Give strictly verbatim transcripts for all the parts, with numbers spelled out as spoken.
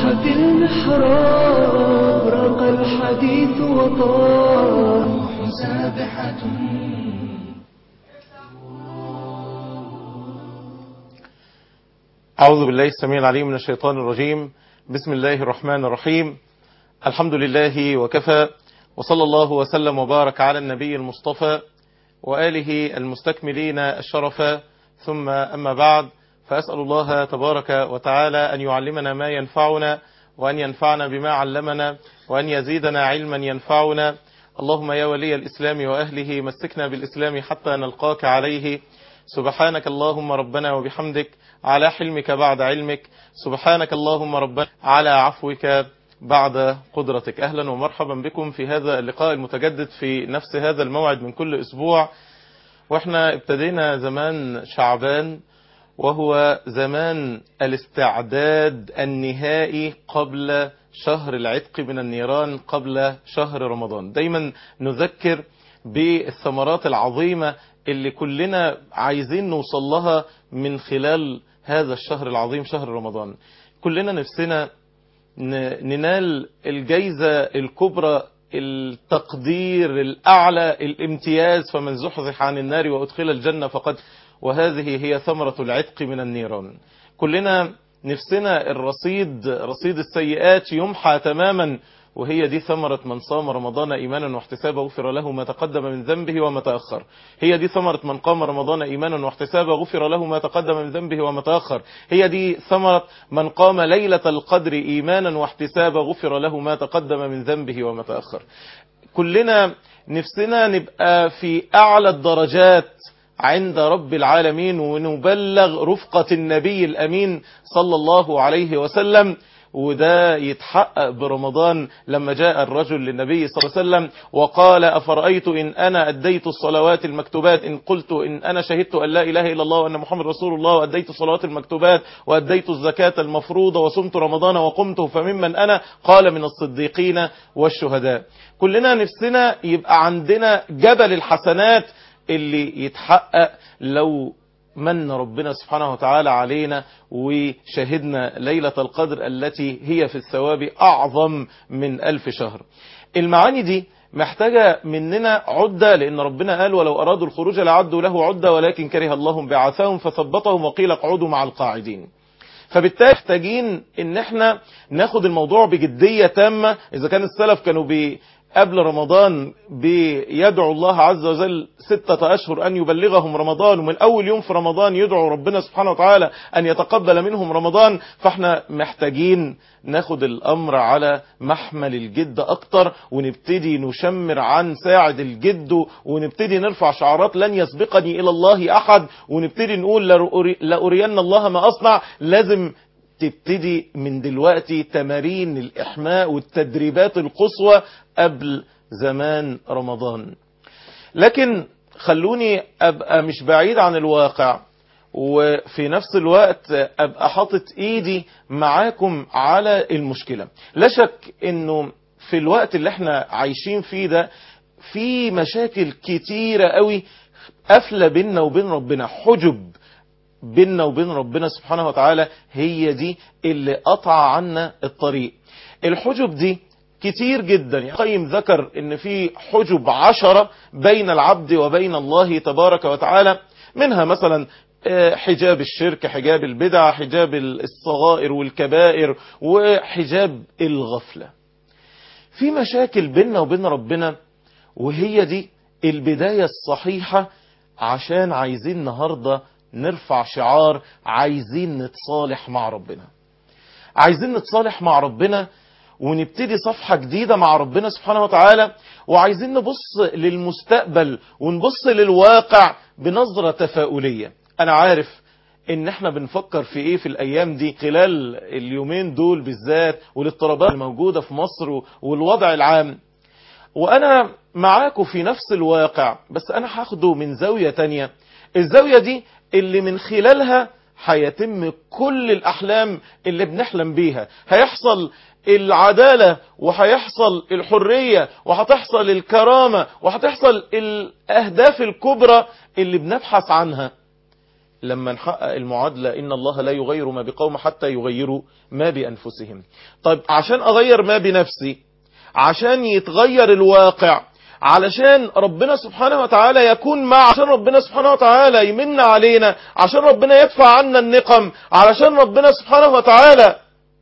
في المحراب رق الحديث وطار سابحة. أعوذ بالله السميع العليم من الشيطان الرجيم. بسم الله الرحمن الرحيم. الحمد لله وكفى، وصلى الله وسلم وبارك على النبي المصطفى وآله المستكملين الشرفا، ثم أما بعد، فأسأل الله تبارك وتعالى أن يعلمنا ما ينفعنا، وأن ينفعنا بما علمنا، وأن يزيدنا علما ينفعنا. اللهم يا ولي الإسلام وأهله مسكنا بالإسلام حتى نلقاك عليه. سبحانك اللهم ربنا وبحمدك على حلمك بعد علمك، سبحانك اللهم ربنا على عفوك بعد قدرتك. أهلا ومرحبا بكم في هذا اللقاء المتجدد في نفس هذا الموعد من كل أسبوع. واحنا ابتدينا زمان شعبان، وهو زمان الاستعداد النهائي قبل شهر العتق من النيران، قبل شهر رمضان. دايما نذكر بالثمرات العظيمة اللي كلنا عايزين نوصل لها من خلال هذا الشهر العظيم، شهر رمضان. كلنا نفسنا ننال الجائزة الكبرى، التقدير الأعلى، الامتياز، فمن زحزح عن النار وأدخل الجنة فقد، وهذه هي ثمرة العتق من النيران. كلنا نفسنا الرصيد، رصيد السيئات يمحى تماما، وهي دي ثمرة من صام رمضان إيمانا واحتسابا غفر له ما تقدم من ذنبه وما تأخر. هي دي ثمرة من قام رمضان إيمانا واحتسابا غفر له ما تقدم من ذنبه وما تأخر. هي دي ثمرة من قام ليلة القدر إيمانا واحتسابا غفر له ما تقدم من ذنبه وما تأخر. كلنا نفسنا نبقى في أعلى الدرجات عند رب العالمين، ونبلغ رفقة النبي الأمين صلى الله عليه وسلم، وده يتحقق برمضان لما جاء الرجل للنبي صلى الله عليه وسلم وقال: أفرأيت إن أنا أديت الصلوات المكتوبات، إن قلت إن أنا شهدت أن لا إله إلا الله وأن محمد رسول الله، وأديت الصلوات المكتوبات، وأديت الزكاة المفروضة، وصمت رمضان وقمته، فممن أنا؟ قال: من الصديقين والشهداء. كلنا نفسنا يبقى عندنا جبل الحسنات اللي يتحقق لو من ربنا سبحانه وتعالى علينا وشهدنا ليلة القدر التي هي في الثواب أعظم من ألف شهر. المعاني دي محتاجة مننا عدة، لأن ربنا قال: ولو أرادوا الخروج لعدوا له عدة ولكن كره الله بعثهم فثبطهم وقيل اقعدوا مع القاعدين. فبالتالي محتاجين ان احنا ناخد الموضوع بجدية تامة. اذا كان السلف كانوا بي قبل رمضان بيدعو الله عز وجل ستة أشهر أن يبلغهم رمضان، ومن أول يوم في رمضان يدعو ربنا سبحانه وتعالى أن يتقبل منهم رمضان، فاحنا محتاجين ناخد الأمر على محمل الجد أكتر، ونبتدي نشمر عن ساعد الجد، ونبتدي نرفع شعارات لن يسبقني إلى الله أحد، ونبتدي نقول لأرين الله ما أصنع. لازم تبتدي من دلوقتي تمارين الإحماء والتدريبات القصوى قبل زمان رمضان. لكن خلوني أبقى مش بعيد عن الواقع، وفي نفس الوقت أبقى حاطط إيدي معاكم على المشكلة. لا شك إنه في الوقت اللي احنا عايشين فيه ده في مشاكل كتيرة قوي قافلة بيننا وبين ربنا، حجب بيننا وبين ربنا سبحانه وتعالى، هي دي اللي قطع عنا الطريق. الحجب دي كتير جدا. القيم ذكر ان في حجب عشرة بين العبد وبين الله تبارك وتعالى، منها مثلا حجاب الشرك، حجاب البدع، حجاب الصغائر والكبائر، وحجاب الغفلة. في مشاكل بيننا وبين ربنا، وهي دي البداية الصحيحة. عشان عايزين النهاردة نرفع شعار: عايزين نتصالح مع ربنا، عايزين نتصالح مع ربنا ونبتدي صفحة جديدة مع ربنا سبحانه وتعالى، وعايزين نبص للمستقبل ونبص للواقع بنظرة تفاؤلية. انا عارف ان احنا بنفكر في ايه في الايام دي، خلال اليومين دول بالذات، والاضطرابات الموجودة في مصر والوضع العام، وانا معاكم في نفس الواقع، بس انا هاخده من زاوية تانية. الزاوية دي اللي من خلالها هيتم كل الأحلام اللي بنحلم بيها، هيحصل العدالة، وهيحصل الحرية، وهتحصل الكرامة، وهتحصل الأهداف الكبرى اللي بنبحث عنها. لما نحقق المعادلة إن الله لا يغير ما بقوم حتى يغيروا ما بأنفسهم. طيب عشان أغير ما بنفسي، عشان يتغير الواقع، علشان ربنا سبحانه وتعالى يكون مع، عشان ربنا سبحانه وتعالى يمن علينا، عشان ربنا يدفع عنا النقم، علشان ربنا سبحانه وتعالى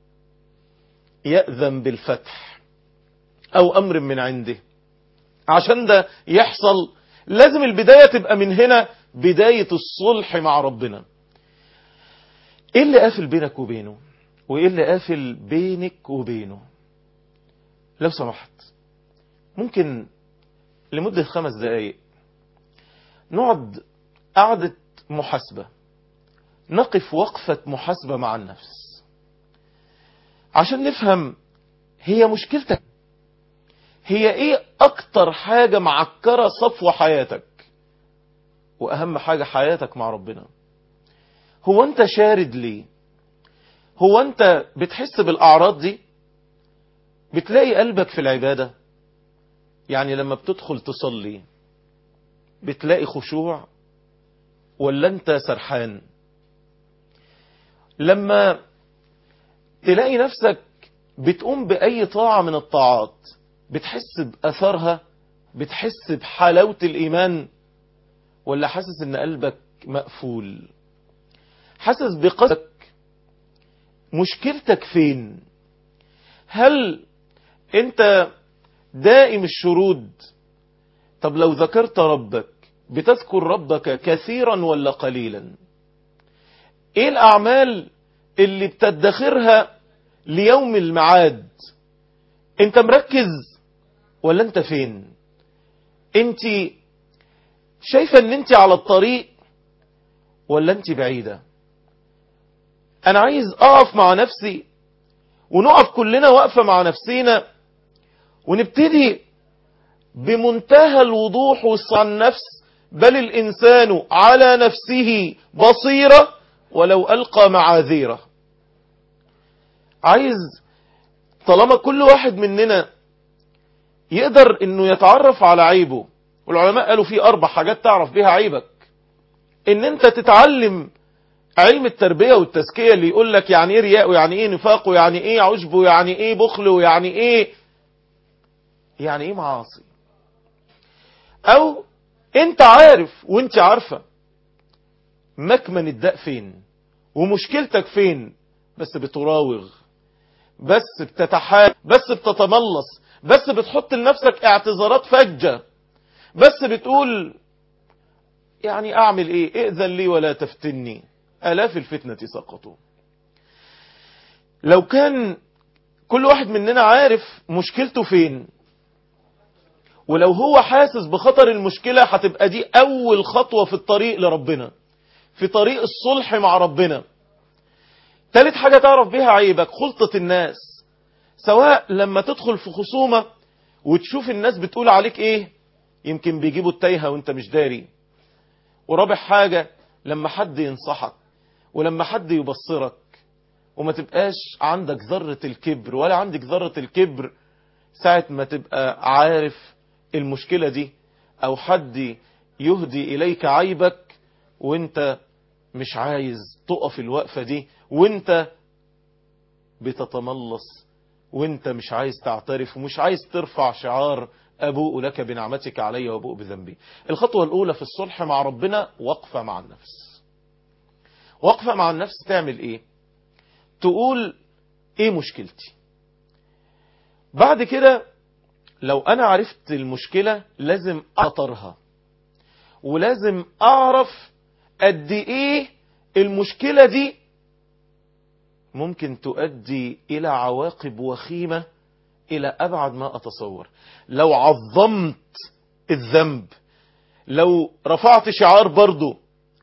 يأذن بالفتح أو أمر من عنده، عشان ده يحصل لازم البداية تبقى من هنا، بداية الصلح مع ربنا. ايه اللي قافل بينك وبينه، وايه اللي قافل بينك وبينه؟ لو سمحت ممكن لمدة خمس دقايق نقعد قعدة محاسبة، نقف وقفة محاسبة مع النفس عشان نفهم هي مشكلتك، هي ايه اكتر حاجة معكرة صفو حياتك، واهم حاجة حياتك مع ربنا. هو انت شارد ليه؟ هو انت بتحس بالاعراض دي؟ بتلاقي قلبك في العبادة؟ يعني لما بتدخل تصلي بتلاقي خشوع ولا انت سرحان؟ لما تلاقي نفسك بتقوم بأي طاعة من الطاعات بتحس بأثرها، بتحس بحلاوة الإيمان، ولا حاسس ان قلبك مقفول، حاسس بقصدك؟ مشكلتك فين؟ هل انت دائم الشرود؟ طب لو ذكرت ربك بتذكر ربك كثيرا ولا قليلا؟ ايه الاعمال اللي بتدخرها ليوم الميعاد؟ انت مركز ولا انت فين؟ انت شايفة ان انت على الطريق ولا انت بعيدة؟ انا عايز اقف مع نفسي ونقف كلنا وقفة مع نفسينا ونبتدي بمنتهى الوضوح والصع النفس، بل الإنسان على نفسه بصيرة ولو ألقى معاذيره. عايز طالما كل واحد مننا يقدر انه يتعرف على عيبه، والعلماء قالوا فيه اربع حاجات تعرف بها عيبك، ان انت تتعلم علم التربية والتزكية اللي يقول لك يعني ايه رياء، ويعني ايه نفاق، ويعني ايه عجب، ويعني ايه بخل، ويعني ايه يعني ايه معاصي. او انت عارف وانت عارفة مكمن الداء فين ومشكلتك فين، بس بتراوغ، بس بتتحال، بس بتتملص، بس بتحط لنفسك اعتذارات فجة، بس بتقول يعني اعمل ايه، ائذن لي ولا تفتني، الاف الفتنة سقطوا. لو كان كل واحد مننا عارف مشكلته فين، ولو هو حاسس بخطر المشكلة، هتبقى دي اول خطوة في الطريق لربنا، في طريق الصلح مع ربنا. ثالث حاجة تعرف بها عيبك خلطة الناس، سواء لما تدخل في خصومة وتشوف الناس بتقول عليك ايه، يمكن بيجيبوا التايهة وانت مش داري. ورابع حاجة لما حد ينصحك ولما حد يبصرك وما تبقاش عندك ذرة الكبر ولا عندك ذرة الكبر ساعة ما تبقى عارف المشكلة دي، او حد يهدي اليك عيبك وانت مش عايز تقف الوقفة دي، وانت بتتملص، وانت مش عايز تعترف ومش عايز ترفع شعار أبوء لك بنعمتك علي وأبوء بذنبي. الخطوة الأولى في الصلح مع ربنا وقفة مع النفس. وقفة مع النفس تعمل إيه؟ تقول إيه مشكلتي؟ بعد كده لو أنا عرفت المشكلة لازم أطرها، ولازم أعرف قد إيه المشكلة دي ممكن تؤدي إلى عواقب وخيمة إلى أبعد ما أتصور. لو عظمت الذنب، لو رفعت شعار برضو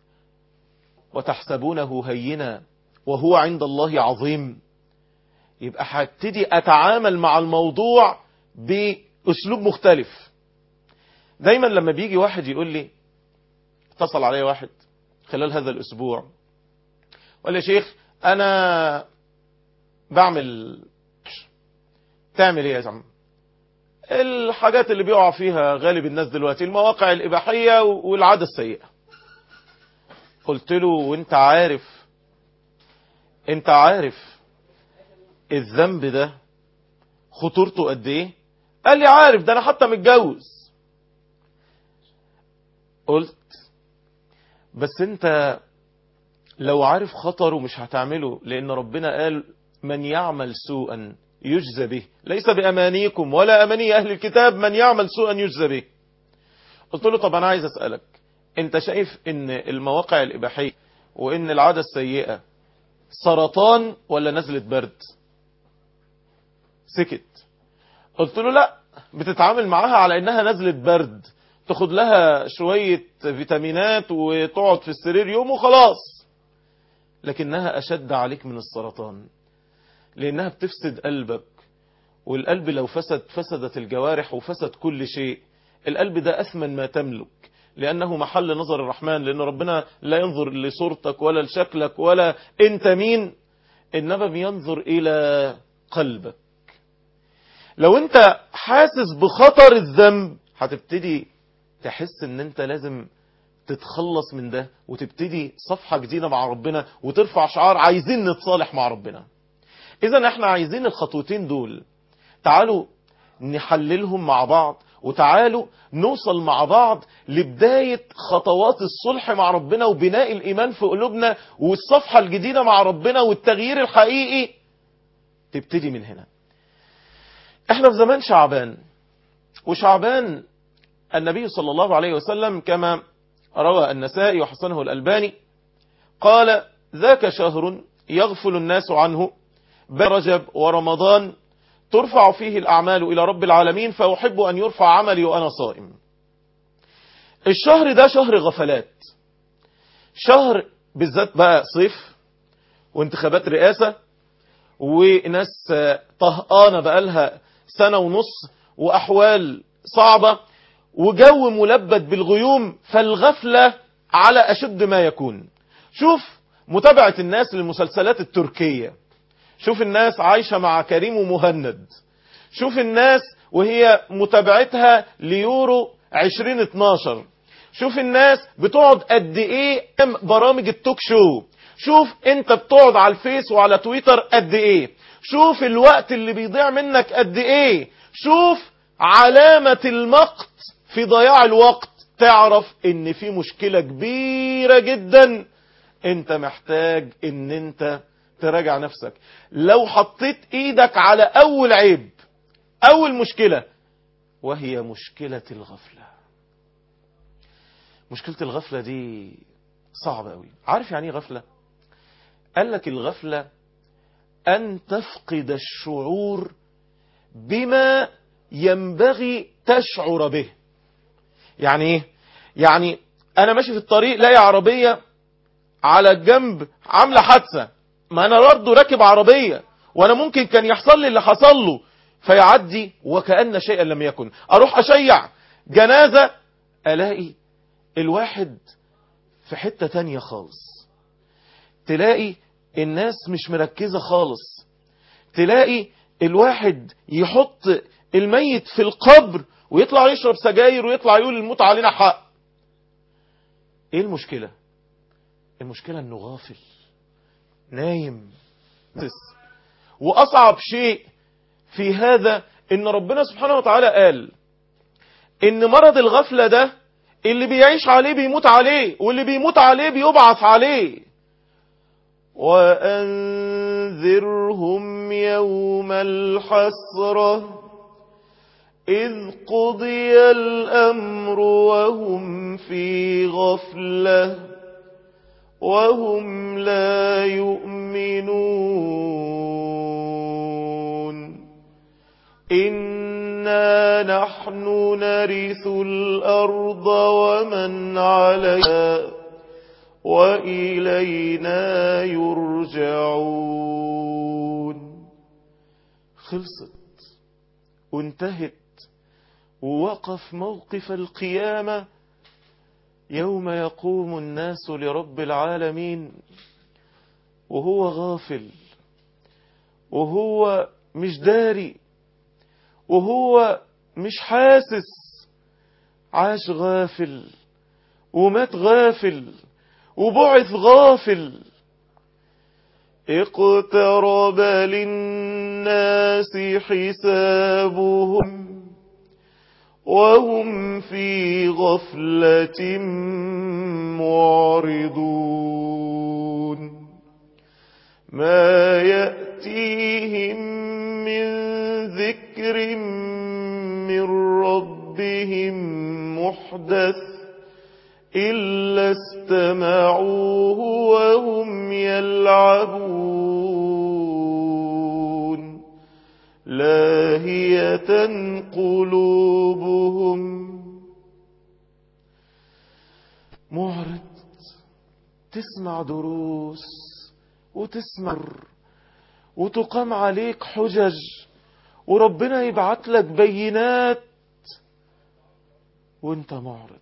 وتحسبونه هينا وهو عند الله عظيم، يبقى هبتدي أتعامل مع الموضوع بأسلوب مختلف. دايما لما بيجي واحد يقول لي، اتصل علي واحد خلال هذا الأسبوع وقال لي شيخ أنا بعمل، تعمل ايه يا عم؟ الحاجات اللي بيقع فيها غالب الناس دلوقتي المواقع الإباحية والعادة السيئة. قلت له وانت عارف انت عارف الذنب ده خطورته قد ايه؟ قال لي عارف، ده انا حتى متجوز. قلت بس انت لو عارف خطره مش هتعمله، لان ربنا قال من يعمل سوءا يجزى به، ليس بأمانيكم ولا أماني أهل الكتاب، من يعمل سوءا يجزى به. قلت له طب أنا عايز أسألك، أنت شايف إن المواقع الإباحية وإن العادة السيئة سرطان ولا نزلة برد؟ سكت. قلت له لا، بتتعامل معاها على إنها نزلة برد، تاخد لها شوية فيتامينات وتقعد في السرير يوم وخلاص، لكنها أشد عليك من السرطان، لأنها بتفسد قلبك، والقلب لو فسد فسدت الجوارح وفسد كل شيء. القلب ده أثمن ما تملك، لأنه محل نظر الرحمن، لأن ربنا لا ينظر لصورتك ولا لشكلك ولا أنت مين، إنما بينظر إلى قلبك. لو أنت حاسس بخطر الذنب هتبتدي تحس أن أنت لازم تتخلص من ده وتبتدي صفحة جديدة مع ربنا وترفع شعار عايزين نتصالح مع ربنا. إذا احنا عايزين الخطوتين دول، تعالوا نحللهم مع بعض، وتعالوا نوصل مع بعض لبداية خطوات الصلح مع ربنا وبناء الإيمان في قلوبنا والصفحة الجديدة مع ربنا والتغيير الحقيقي تبتدي من هنا. احنا في زمان شعبان، وشعبان النبي صلى الله عليه وسلم كما روى النسائي وحسنه الألباني قال ذاك شهر يغفل الناس عنه بين رجب ورمضان ترفع فيه الأعمال إلى رب العالمين، فأحب أن يرفع عملي وأنا صائم. الشهر ده شهر غفلات، شهر بالذات بقى صيف وانتخابات رئاسة وناس طهقانة بقالها سنة ونص وأحوال صعبة وجو ملبد بالغيوم، فالغفلة على أشد ما يكون. شوف متابعة الناس للمسلسلات التركية، شوف الناس عايشة مع كريم ومهند، شوف الناس وهي متابعتها ليورو عشرين اتناشر، شوف الناس بتقعد قد ايه برامج التوك شو، شوف انت بتقعد على الفيس وعلى تويتر قد ايه، شوف الوقت اللي بيضيع منك قد ايه، شوف علامة المقت في ضياع الوقت، تعرف ان في مشكلة كبيرة جدا انت محتاج ان انت تراجع نفسك. لو حطيت ايدك على اول عيب، اول مشكلة، وهي مشكلة الغفلة. مشكلة الغفلة دي صعبة قوي. عارف يعني ايه غفلة؟ قال لك الغفلة ان تفقد الشعور بما ينبغي تشعر به. يعني ايه؟ يعني انا ماشي في الطريق لاقي عربية على الجنب عاملة حادثة، ما انا برضه راكب عربية وانا ممكن كان يحصل لي اللي حصل له، فيعدي وكأن شيئا لم يكن. اروح اشيع جنازة الاقي الواحد في حتة تانية خالص، تلاقي الناس مش مركزة خالص، تلاقي الواحد يحط الميت في القبر ويطلع يشرب سجاير ويطلع يقول الموت علينا حق. ايه المشكلة؟ المشكلة انه غافل نايم. واصعب شيء في هذا ان ربنا سبحانه وتعالى قال ان مرض الغفلة ده اللي بيعيش عليه بيموت عليه، واللي بيموت عليه بيبعث عليه. وأنذرهم يوم الحسرة إذ قضي الأمر وهم في غفلة وهم لا يؤمنون إنا نحن نرث الأرض ومن عليها وإلينا يرجعون. خلصت وانتهت ووقف موقف القيامة يوم يقوم الناس لرب العالمين، وهو غافل وهو مش داري وهو مش حاسس، عاش غافل ومات غافل وبعث غافل. اقترب للناس حسابهم وهم في غفلة معرضون ما يأتيهم من ذكر من ربهم محدث إلا استمعوه وهم يلعبون لاهية قلوبهم. معرض، تسمع دروس وتسمع وتقام عليك حجج وربنا يبعت لك بينات وانت معرض،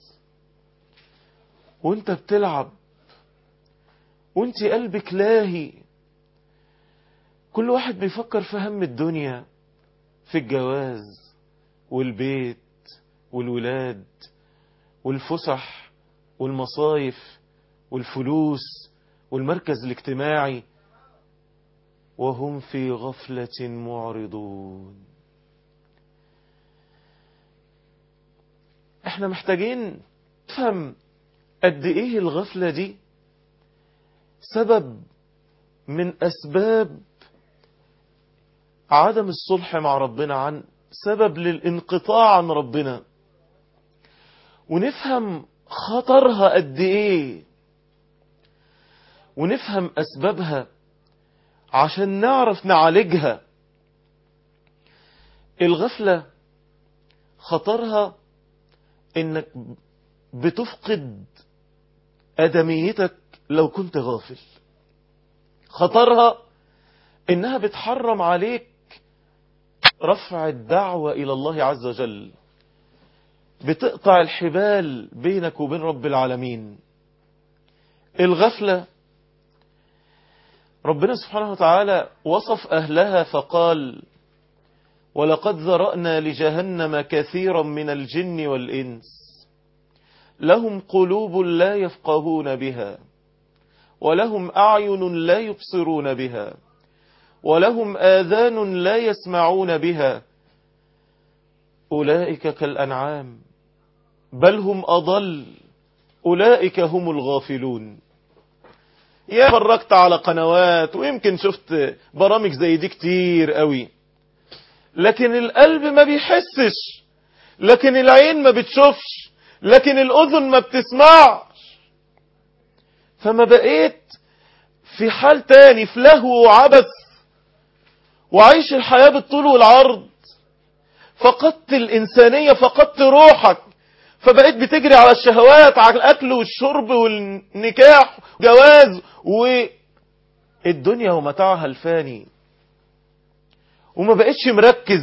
وانت بتلعب، وانت قلبك لاهي. كل واحد بيفكر في هم الدنيا، في الجواز والبيت والولاد والفسح والمصايف والفلوس والمركز الاجتماعي، وهم في غفلة معرضون. احنا محتاجين نفهم قد ايه الغفلة دي سبب من اسباب عدم الصلح مع ربنا، عن سبب للانقطاع عن ربنا، ونفهم خطرها قد ايه، ونفهم اسبابها عشان نعرف نعالجها. الغفلة خطرها انك بتفقد ادميتك لو كنت غافل. خطرها انها بتحرم عليك رفع الدعوة الى الله عز وجل، بتقطع الحبال بينك وبين رب العالمين. الغفلة ربنا سبحانه وتعالى وصف اهلها فقال: ولقد ذرأنا لجهنم كثيرا من الجن والإنس لهم قلوب لا يفقهون بها ولهم أعين لا يبصرون بها ولهم آذان لا يسمعون بها أولئك كالأنعام بل هم أضل أولئك هم الغافلون. يا فرقت على قنوات ويمكن شفت برامج زي دي كتير قوي، لكن القلب ما بيحسش، لكن العين ما بتشوفش، لكن الأذن ما بتسمعش. فما بقيت في حال تاني، في لهو وعبث، وعيش الحياة بالطول والعرض. فقدت الإنسانية، فقدت روحك، فبقيت بتجري على الشهوات، على الأكل والشرب والنكاح والجواز والدنيا ومتاعها الفاني، وما بقيتش مركز.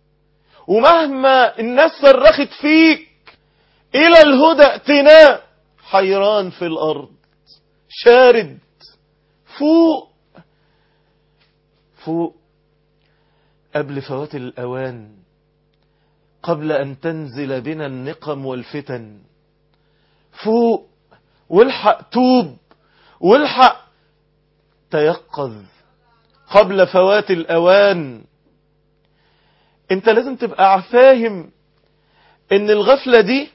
ومهما الناس صرخت فيك إلى الهدى ائتنا، حيران في الأرض، شارد. فوق فوق قبل فوات الأوان، قبل أن تنزل بنا النقم والفتن. فوق والحق توب، والحق تيقظ قبل فوات الأوان. انت لازم تبقى فاهم ان الغفلة دي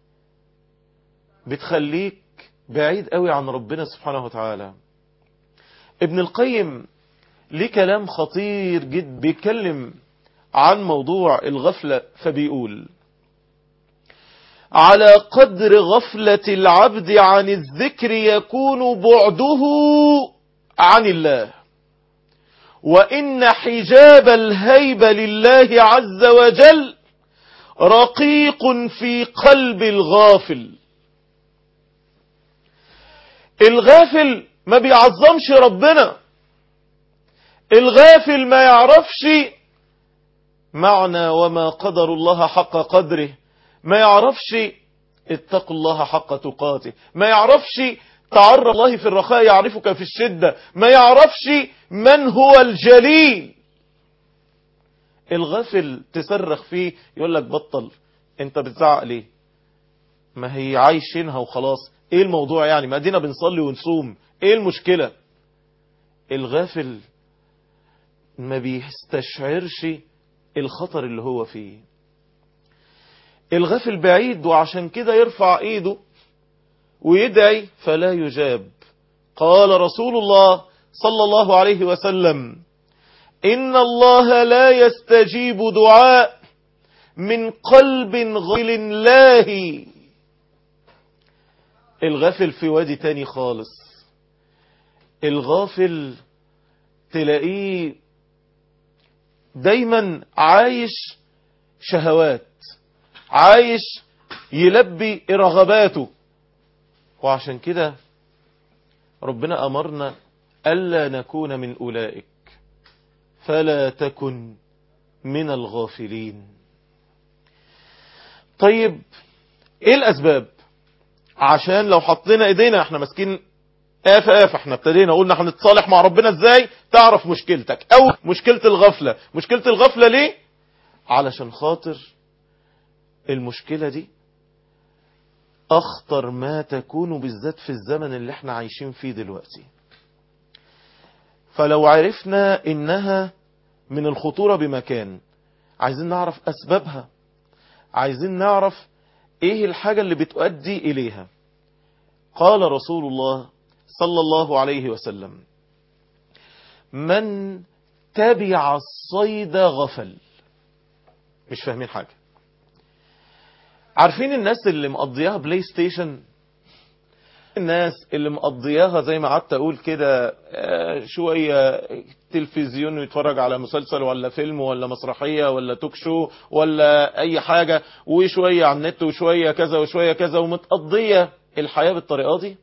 بتخليك بعيد قوي عن ربنا سبحانه وتعالى. ابن القيم ليه كلام خطير جدا بيتكلم عن موضوع الغفلة، فبيقول: على قدر غفلة العبد عن الذكر يكون بعده عن الله، وإن حجاب الهيبة لله عز وجل رقيق في قلب الغافل. الغافل ما بيعظمش ربنا، الغافل ما يعرفش معنى وما قدر الله حق قدره، ما يعرفش اتقوا الله حق تقاته، ما يعرفش تعرف الله في الرخاء يعرفك في الشدة، ما يعرفش من هو الجليل. الغافل تصرخ فيه يقول لك بطل، انت بتزعق ليه؟ ما هي عايشينها وخلاص، ايه الموضوع يعني؟ ما دينا بنصلي ونصوم، ايه المشكلة؟ الغافل ما بيستشعرش الخطر اللي هو فيه. الغافل بعيد، وعشان كده يرفع ايده ويدعي فلا يجاب. قال رسول الله صلى الله عليه وسلم: إن الله لا يستجيب دعاء من قلب غافل لاهي. الغافل في وادي تاني خالص. الغافل تلاقيه دايما عايش شهوات، عايش يلبي رغباته. وعشان كده ربنا أمرنا ألا نكون من أولئك، فلا تكن من الغافلين. طيب ايه الأسباب؟ عشان لو حطينا ايدينا احنا ماسكين آفة آفة، احنا ابتدينا قلنا هنتصالح مع ربنا ازاي، تعرف مشكلتك او مشكلة الغفلة. مشكلة الغفلة ليه؟ علشان خاطر المشكلة دي اخطر ما تكون، بالذات في الزمن اللي احنا عايشين فيه دلوقتي. فلو عرفنا انها من الخطورة بمكان، عايزين نعرف اسبابها، عايزين نعرف ايه الحاجة اللي بتؤدي اليها. قال رسول الله صلى الله عليه وسلم: من تبع الصيد غفل. مش فاهمين حاجة. عارفين الناس اللي مقضياها بلاي ستيشن؟ الناس اللي مقضياها زي ما قعدت اقول كده شوية تلفزيون يتفرج على مسلسل ولا فيلم ولا مسرحية ولا توك شو ولا اي حاجة، وشوية على النت وشوية كذا وشوية كذا، ومتقضية الحياة بالطريقة دي.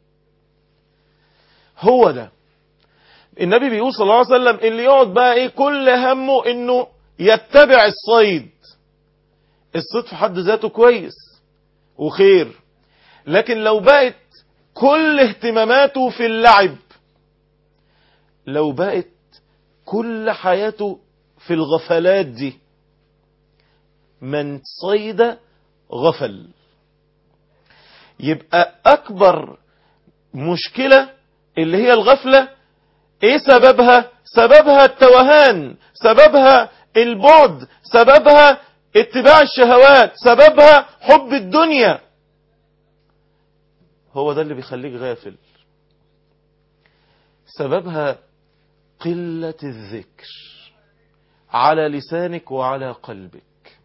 هو ده النبي بيقول صلى الله عليه وسلم: اللي يقعد بقى ايه كل همه انه يتبع الصيد. الصيد في حد ذاته كويس وخير، لكن لو بقت كل اهتماماته في اللعب، لو بقت كل حياته في الغفلات دي، من صيد غفل. يبقى اكبر مشكلة اللي هي الغفلة. ايه سببها؟ سببها التوهان، سببها البعد، سببها اتباع الشهوات، سببها حب الدنيا. هو ده اللي بيخليك غافل. سببها قلة الذكر على لسانك وعلى قلبك.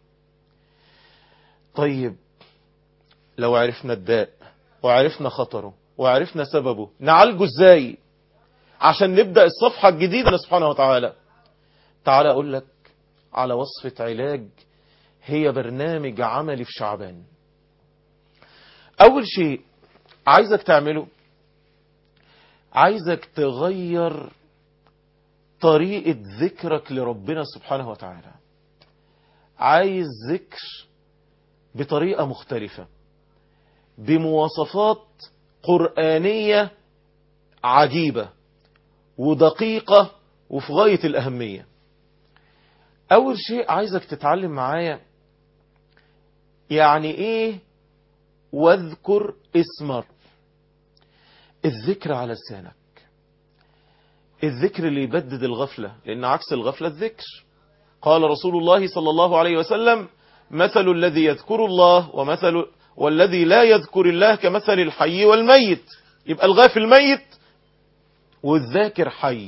طيب لو عرفنا الداء وعرفنا خطره وعرفنا سببه، نعالجه ازاي عشان نبدأ الصفحة الجديدة سبحانه وتعالى؟ تعالى اقول لك على وصفة علاج، هي برنامج عملي في شعبان. اول شيء عايزك تعمله، عايزك تغير طريقة ذكرك لربنا سبحانه وتعالى. عايز ذكر بطريقة مختلفة، بمواصفات قرآنية عجيبة ودقيقة وفي غاية الأهمية. أول شيء عايزك تتعلم معايا يعني إيه واذكر اسمك. الذكر على لسانك، الذكر اللي يبدد الغفلة، لأن عكس الغفلة الذكر. قال رسول الله صلى الله عليه وسلم: مثل الذي يذكر الله ومثل والذي لا يذكر الله كمثل الحي والميت. يبقى الغافل ميت والذاكر حي.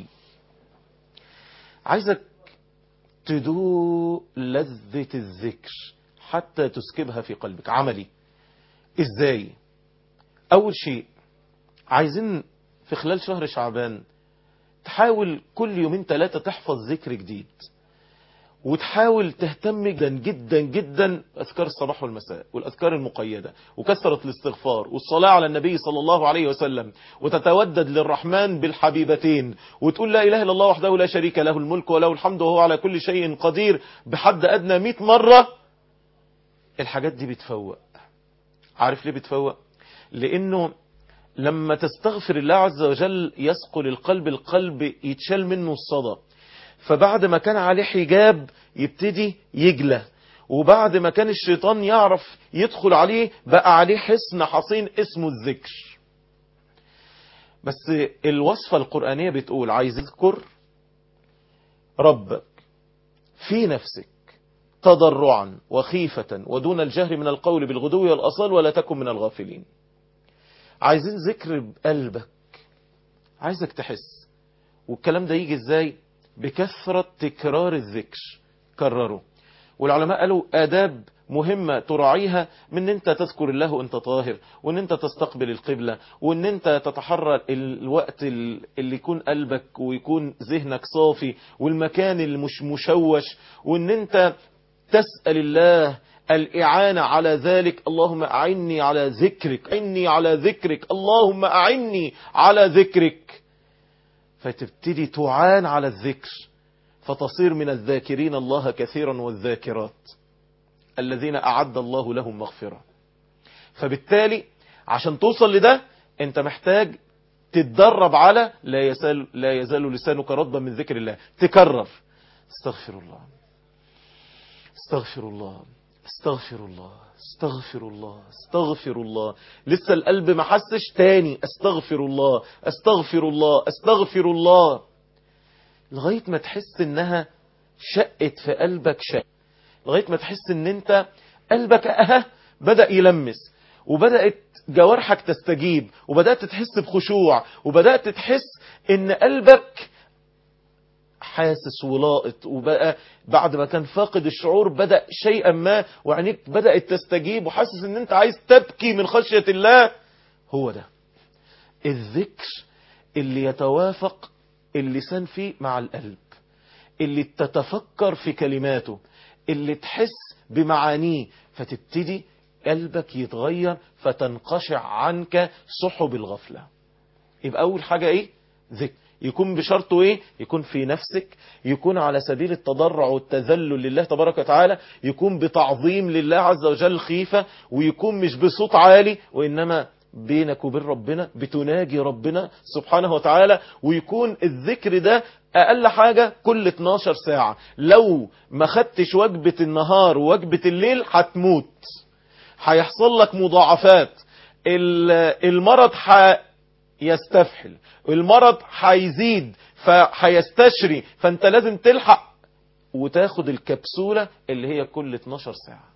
عايزك تدوق لذة الذكر حتى تسكبها في قلبك. عملي ازاي؟ اول شيء عايزين في خلال شهر شعبان تحاول كل يومين ثلاثة تحفظ ذكر جديد، وتحاول تهتم جدا جدا جدا أذكار الصباح والمساء والأذكار المقيدة وكثرة الاستغفار والصلاة على النبي صلى الله عليه وسلم، وتتودد للرحمن بالحبيبتين، وتقول لا إله إلا الله وحده لا شريك له الملك وله الحمد وهو على كل شيء قدير بحد أدنى مئة مرة. الحاجات دي بتفوق. عارف ليه بتفوق؟ لأنه لما تستغفر الله عز وجل يسقل القلب، القلب يتشال منه الصدى، فبعد ما كان عليه حجاب يبتدي يجلى، وبعد ما كان الشيطان يعرف يدخل عليه بقى عليه حصن حصين اسمه الذكر. بس الوصفة القرآنية بتقول عايز تذكر ربك في نفسك تضرعا وخيفة ودون الجهر من القول بالغدو والأصال ولا تكن من الغافلين. عايزين ذكر بقلبك، عايزك تحس. والكلام ده يجي ازاي؟ بكثرة تكرار الذكر، كرره. والعلماء قالوا آداب مهمة تراعيها من انت تذكر الله وانت طاهر، وان انت تستقبل القبلة، وان انت تتحرى الوقت اللي يكون قلبك ويكون ذهنك صافي، والمكان اللي مش مشوش، وان انت تسأل الله الإعانة على ذلك. اللهم أعني على ذكرك، أعني على ذكرك، اللهم أعني على ذكرك. فتبتدي تعان على الذكر، فتصير من الذاكرين الله كثيرا والذاكرات الذين أعد الله لهم مغفرة. فبالتالي عشان توصل لده انت محتاج تتدرب على لا يزال, لا يزال لسانك رطبا من ذكر الله. تكرر استغفر الله استغفر الله استغفر الله استغفر الله استغفر الله. لسه القلب ما حسش، تاني استغفر الله استغفر الله استغفر الله، لغاية ما تحس انها شقت في قلبك شق، لغاية ما تحس ان انت قلبك اه بدأ يلمس، وبدأت جوارحك تستجيب، وبدأت تحس بخشوع، وبدأت تحس ان قلبك حاسس ولاقط، وبقى بعد ما كان فاقد الشعور بدأ شيئا ما، وعينيك بدأت تستجيب، وحاسس ان انت عايز تبكي من خشية الله. هو ده الذكر اللي يتوافق اللسان فيه مع القلب، اللي تتفكر في كلماته، اللي تحس بمعانيه، فتبتدي قلبك يتغير فتنقشع عنك سحب الغفلة. يبقى أول حاجة إيه؟ ذكر. يكون بشرطه إيه؟ يكون في نفسك، يكون على سبيل التضرع والتذلل لله تبارك وتعالى، يكون بتعظيم لله عز وجل خيفة، ويكون مش بصوت عالي، وإنما بينك وبين ربنا بتناجي ربنا سبحانه وتعالى. ويكون الذكر ده أقل حاجة كل اتناشر ساعة. لو ما خدتش وجبة النهار ووجبة الليل هتموت، هيحصل لك مضاعفات، المرض هيستفحل، المرض هيزيد فهيستشري، فانت لازم تلحق وتاخد الكبسولة اللي هي كل اتناشر ساعة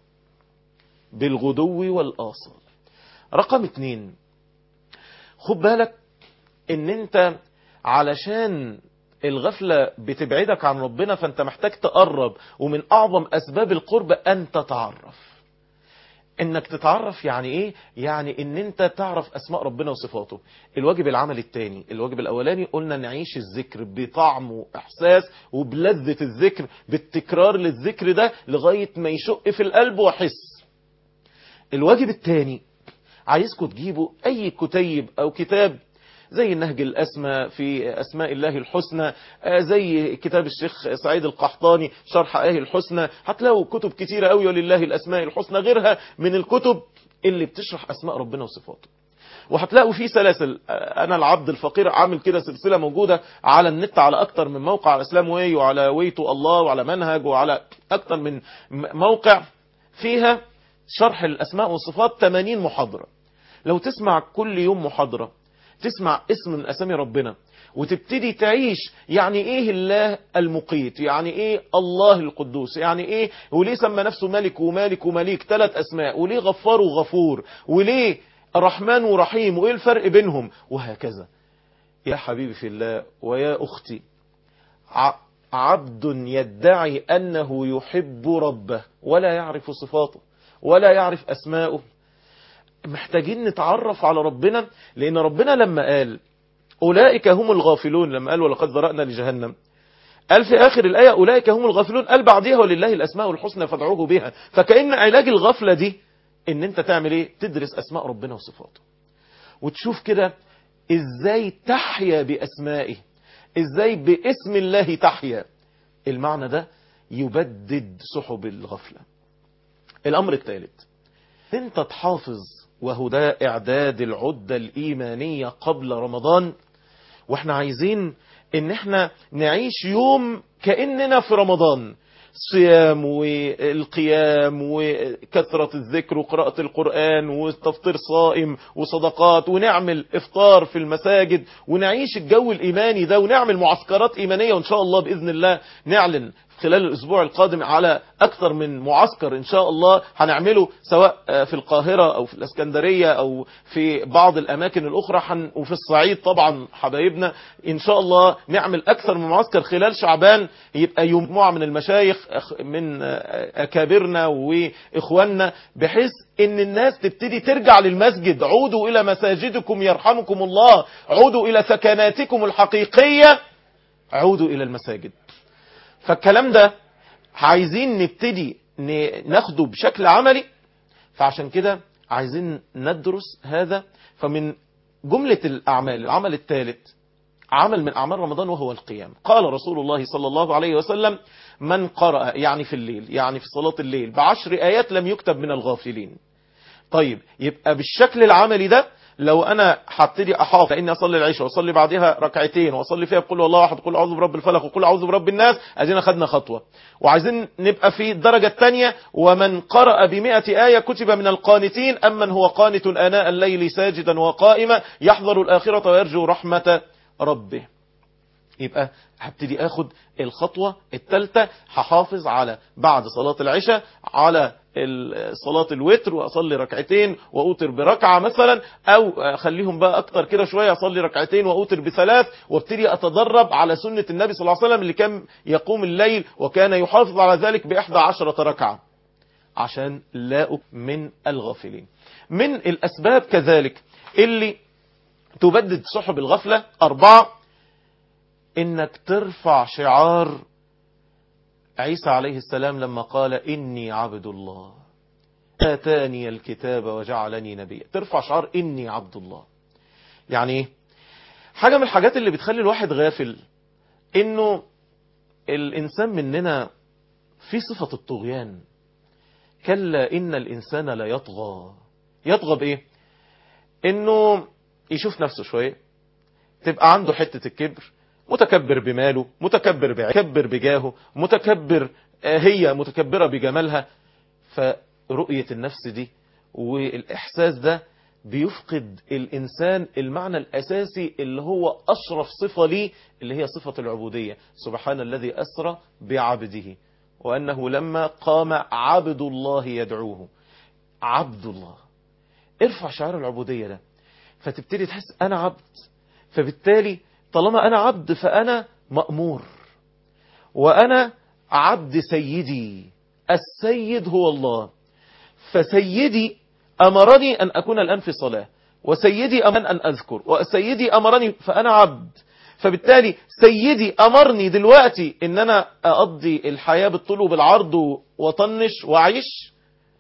بالغدو والآصال. رقم اتنين، خد بالك ان انت علشان الغفلة بتبعدك عن ربنا، فانت محتاج تقرب، ومن اعظم اسباب القرب ان تتعرف. انك تتعرف يعني ايه؟ يعني ان انت تعرف اسماء ربنا وصفاته. الواجب العملي التاني، الواجب الاولاني قلنا نعيش الذكر بطعم واحساس وبلذة الذكر، بالتكرار للذكر ده لغاية ما يشق في القلب وحس. الواجب التاني عايزكم تجيبوا اي كتيب او كتاب زي النهج الأسمى في أسماء الله الحسنى، زي كتاب الشيخ سعيد القحطاني شرح آيه الحسنى. هتلاقوا كتب كتيرة قوي ولله الأسماء الحسنى، غيرها من الكتب اللي بتشرح أسماء ربنا وصفاته. وهتلاقوا في سلاسل، أنا العبد الفقير عامل كده سلسلة موجودة على النت على أكتر من موقع، على اسلام واي وعلى ويتو الله وعلى منهج وعلى أكتر من موقع، فيها شرح الأسماء والصفات ثمانين محاضرة. لو تسمع كل يوم محاضرة، تسمع اسم من أسامي ربنا، وتبتدي تعيش يعني ايه الله المقيت، يعني ايه الله القدوس، يعني ايه وليه سمى نفسه ملك ومالك ومليك، ثلاث اسماء، وليه غفار وغفور، وليه رحمن ورحيم، وايه الفرق بينهم، وهكذا. يا حبيبي في الله ويا اختي، عبد يدعي انه يحب ربه ولا يعرف صفاته ولا يعرف اسماءه. محتاجين نتعرف على ربنا، لأن ربنا لما قال أولئك هم الغافلون، لما قال ولقد ذرأنا لجهنم، قال في آخر الآية أولئك هم الغافلون، قال بعدها ولله الأسماء الحسنى فادعوه بها. فكأن علاج الغفلة دي إن أنت تعمل إيه؟ تدرس أسماء ربنا وصفاته، وتشوف كده إزاي تحيا بأسمائه، إزاي باسم الله تحيا. المعنى ده يبدد سحب الغفلة. الأمر الثالث، أنت تحافظ، وهو ده إعداد العدة الإيمانية قبل رمضان. وإحنا عايزين إن إحنا نعيش يوم كأننا في رمضان، الصيام والقيام وكثرة الذكر وقراءة القرآن وتفطير صائم وصدقات، ونعمل إفطار في المساجد ونعيش الجو الإيماني ده، ونعمل معسكرات إيمانية. وإن شاء الله بإذن الله نعلن خلال الأسبوع القادم على أكثر من معسكر إن شاء الله هنعمله، سواء في القاهرة أو في الإسكندرية أو في بعض الأماكن الأخرى، وفي الصعيد طبعا حبايبنا. إن شاء الله نعمل أكثر من معسكر خلال شعبان، يبقى يوم مجموعة من المشايخ من أكابرنا وإخواننا، بحيث إن الناس تبتدي ترجع للمسجد. عودوا إلى مساجدكم يرحمكم الله، عودوا إلى سكناتكم الحقيقية، عودوا إلى المساجد. فالكلام ده عايزين نبتدي ناخده بشكل عملي، فعشان كده عايزين ندرس هذا. فمن جملة الأعمال، العمل الثالث عمل من أعمال رمضان وهو القيام. قال رسول الله صلى الله عليه وسلم: من قرأ، يعني في الليل، يعني في صلاة الليل، بعشر آيات لم يكتب من الغافلين. طيب يبقى بالشكل العملي ده، لو انا هبتدي احافظ فاني اصلي العشاء واصلي بعدها ركعتين واصلي فيها بقول والله احد، قل اعوذ برب الفلق، وقل اعوذ برب الناس، ادينا خدنا خطوه. وعايزين نبقى في الدرجه الثانيه: ومن قرأ بمئة آية كتب من القانتين، امن هو قانت آناء الليل ساجدا وقائما يحذر الآخرة ويرجو رحمة ربه. يبقى هبتدي اخد الخطوة الثالثة، هحافظ على بعد صلاة العشاء على صلاة الوتر، واصلي ركعتين واوتر بركعة مثلا، او اخليهم بقى اكتر كده شوية، اصلي ركعتين واوتر بثلاث، وابتدي اتدرب على سنة النبي صلى الله عليه وسلم اللي كان يقوم الليل وكان يحافظ على ذلك بإحدى عشرة ركعة، عشان لا من الغافلين. من الاسباب كذلك اللي تبدد سحب الغفلة أربعة: انك ترفع شعار عيسى عليه السلام لما قال: إني عبد الله آتاني الكتاب وجعلني نبيا. ترفع شعار إني عبد الله. يعني ايه؟ حاجة من الحاجات اللي بتخلي الواحد غافل انه الانسان مننا في صفة الطغيان. كلا إن الإنسان لا يطغى. يطغى بإيه؟ انه يشوف نفسه شوية، تبقى عنده حتة الكبر، متكبر بماله، متكبر متكبر بجاهه، متكبر هي متكبرة بجمالها. فرؤية النفس دي والإحساس ده بيفقد الإنسان المعنى الأساسي اللي هو أشرف صفة ليه، اللي هي صفة العبودية. سبحان الذي أسرى بعبده وأنه لما قام عبد الله يدعوه. عبد الله، ارفع شعار العبودية ده، فتبتدي تحس أنا عبد. فبالتالي طالما أنا عبد فأنا مأمور، وأنا عبد سيدي. السيد هو الله، فسيدي أمرني أن أكون الآن في صلاة، وسيدي أمرني أن أذكر، وسيدي أمرني، فأنا عبد. فبالتالي سيدي أمرني دلوقتي إن أنا أقضي الحياة بالطول وبالعرض وطنش وأعيش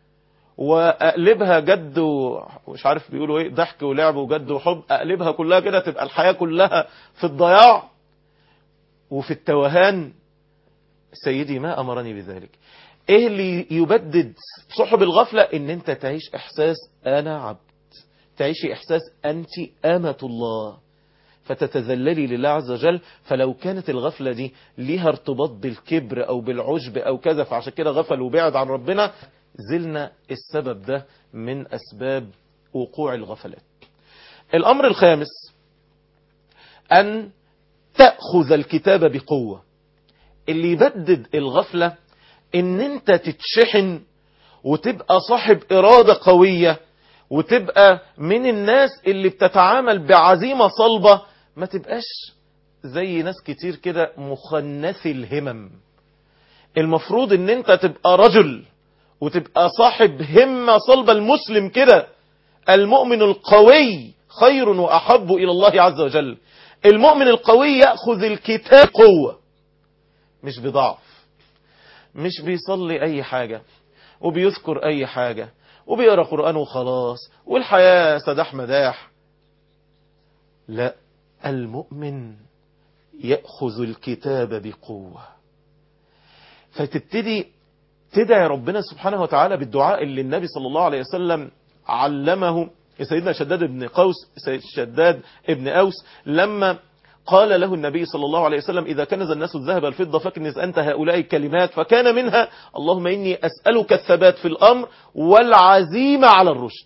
وأقلبها جد ومش عارف بيقولوا ايه، ضحك ولعب وجد وحب، أقلبها كلها كده تبقى الحياة كلها في الضياع وفي التوهان. سيدي ما أمرني بذلك. ايه اللي يبدد صحب الغفلة؟ ان انت تعيش احساس انا عبد، تعيشي احساس انت امة الله، فتتذللي لله عز وجل. فلو كانت الغفلة دي ليها ارتباط بالكبر او بالعجب او كذا، فعشان كده غفل وبعد عن ربنا، زلنا السبب ده من أسباب وقوع الغفلات. الأمر الخامس: أن تأخذ الكتاب بقوة. اللي يبدد الغفلة إن أنت تتشحن وتبقى صاحب إرادة قوية، وتبقى من الناس اللي بتتعامل بعزيمة صلبة، ما تبقاش زي ناس كتير كده مخنثي الهمم. المفروض إن أنت تبقى رجل وتبقى صاحب همة صلبة. المسلم كده، المؤمن القوي خير وأحب إلى الله عز وجل. المؤمن القوي يأخذ الكتاب قوة، مش بضعف، مش بيصلي أي حاجة وبيذكر أي حاجة وبيقرأ قرآن وخلاص والحياة سداح مداح. لا، المؤمن يأخذ الكتاب بقوة. فتبتدي تدعي ربنا سبحانه وتعالى بالدعاء اللي النبي صلى الله عليه وسلم علمه سيدنا شداد بن قوس شداد ابن أوس، لما قال له النبي صلى الله عليه وسلم إذا كنز الناس الذهب والفضة فاكنز أنت هؤلاء الكلمات، فكان منها اللهم إني أسألك الثبات في الأمر والعزيمة على الرشد.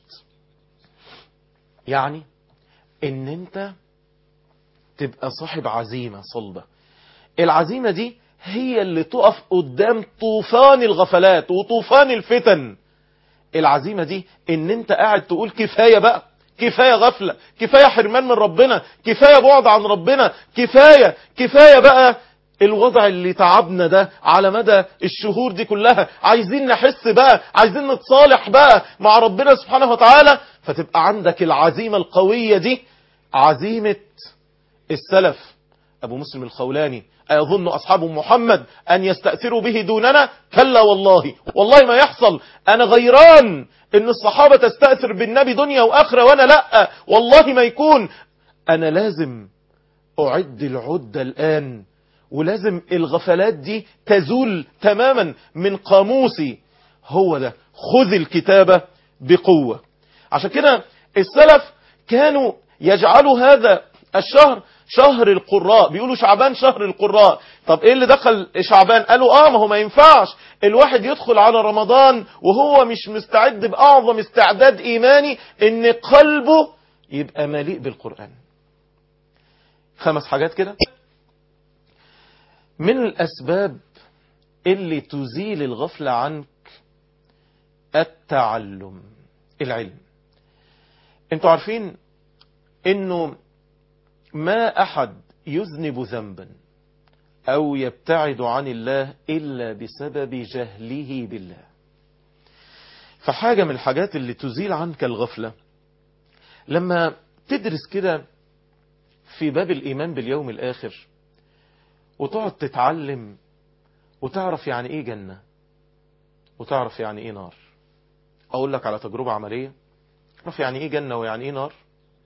يعني إن أنت تبقى صاحب عزيمة صلبة. العزيمة دي هي اللي تقف قدام طوفان الغفلات وطوفان الفتن. العزيمة دي ان انت قاعد تقول كفاية بقى، كفاية غفلة، كفاية حرمان من ربنا، كفاية بعد عن ربنا، كفاية كفاية بقى الوضع اللي تعبنا ده على مدى الشهور دي كلها، عايزين نحس بقى، عايزين نتصالح بقى مع ربنا سبحانه وتعالى. فتبقى عندك العزيمة القوية دي، عزيمة السلف. أبو مسلم الخولاني: أيظن أصحاب محمد أن يستأثروا به دوننا؟ كلا والله، والله ما يحصل. أنا غيران إن الصحابة تستأثر بالنبي دنيا وآخرة وأنا لأ، والله ما يكون. أنا لازم أعد العدة الآن، ولازم الغفلات دي تزول تماما من قاموسي. هو ده، خذ الكتابة بقوة. عشان كده السلف كانوا يجعلوا هذا الشهر شهر القراء، بيقولوا شعبان شهر القراء. طب ايه اللي دخل شعبان؟ قالوا اه ما هو ما ينفعش الواحد يدخل على رمضان وهو مش مستعد بأعظم استعداد ايماني ان قلبه يبقى مليء بالقرآن. خمس حاجات كده من الاسباب اللي تزيل الغفلة عنك: التعلم، العلم. انتوا عارفين انه ما أحد يذنب ذنبا أو يبتعد عن الله إلا بسبب جهله بالله. فحاجة من الحاجات اللي تزيل عنك الغفلة لما تدرس كده في باب الإيمان باليوم الآخر وتقعد تتعلم وتعرف يعني إيه جنة وتعرف يعني إيه نار. أقول لك على تجربة عملية. تعرف يعني إيه جنة ويعني إيه نار؟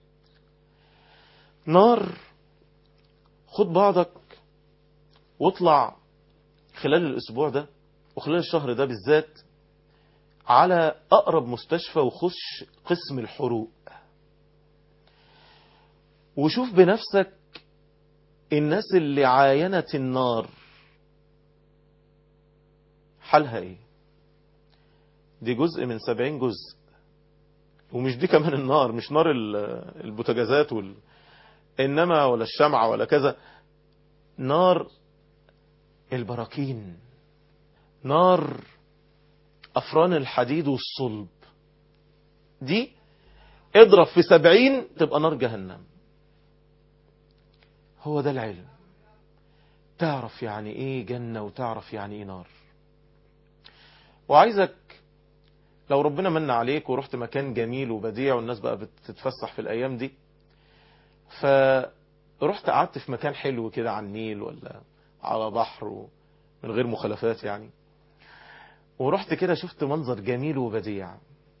نار، خد بعضك واطلع خلال الأسبوع ده وخلال الشهر ده بالذات على أقرب مستشفى وخش قسم الحروق وشوف بنفسك الناس اللي عاينت النار حالها ايه. دي جزء من سبعين جزء، ومش دي كمان النار، مش نار البوتاجازات وال... إنما ولا الشمعة ولا كذا، نار البراكين، نار أفران الحديد والصلب. دي اضرب في سبعين تبقى نار جهنم. هو ده العلم، تعرف يعني ايه جنة وتعرف يعني ايه نار. وعايزك لو ربنا من عليك ورحت مكان جميل وبديع والناس بقى بتتفسح في الأيام دي، فرحت قعدت في مكان حلو كده على النيل ولا على بحر من غير مخالفات يعني، ورحت كده شفت منظر جميل وبديع،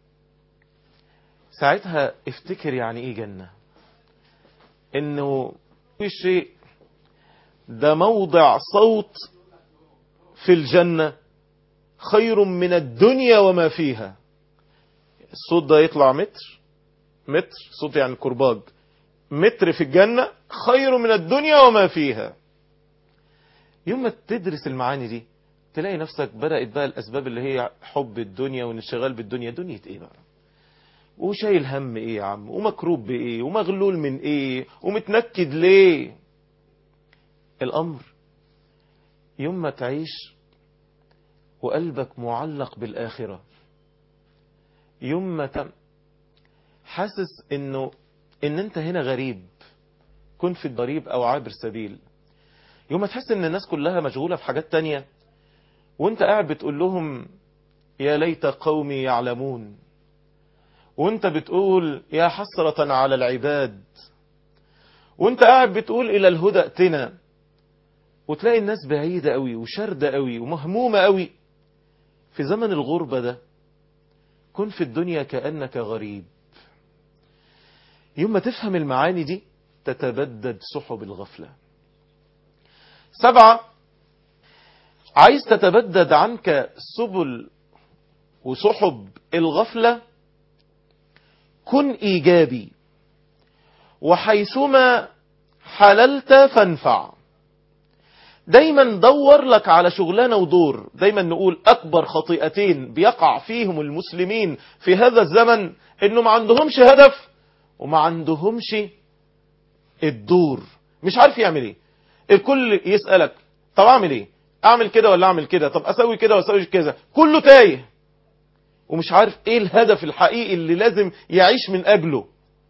ساعتها افتكر يعني ايه جنة. انه في شيء ده موضع صوت في الجنة خير من الدنيا وما فيها. الصوت ده يطلع متر متر صوت يعني كرباج متر في الجنة خير من الدنيا وما فيها. يوم ما تدرس المعاني دي تلاقي نفسك بدأت بقى الأسباب اللي هي حب الدنيا والانشغال بالدنيا. دنيا ايه بقى؟ وشايل هم ايه يا عم؟ ومكروب بايه؟ ومغلول من ايه؟ ومتنكد ليه؟ الأمر يوم ما تعيش وقلبك معلق بالآخرة، يوم ما تم حاسس انه ان انت هنا غريب، كن في الضريب او عابر سبيل، يوم ما تحس ان الناس كلها مشغولة في حاجات تانية وانت قاعد بتقول لهم يا ليت قومي يعلمون، وانت بتقول يا حسرة على العباد، وانت قاعد بتقول الى الهدى ائتنا، وتلاقي الناس بعيدة قوي وشردة قوي ومهمومة قوي. في زمن الغربة ده كن في الدنيا كأنك غريب. يوم ما تفهم المعاني دي تتبدد سحب الغفلة. سبعة، عايز تتبدد عنك سبل وسحب الغفلة، كن إيجابي. وحيثما حللت فانفع. دايما دور لك على شغلانة ودور. دايما نقول أكبر خطيئتين بيقع فيهم المسلمين في هذا الزمن إنه ما عندهمش هدف وما عندهمش الدور. مش عارف يعمل ايه. الكل يسألك طب اعمل ايه؟ اعمل كده ولا اعمل كده؟ طب اسوي كده واسوي كذا؟ كله تايه ومش عارف ايه الهدف الحقيقي اللي لازم يعيش من اجله.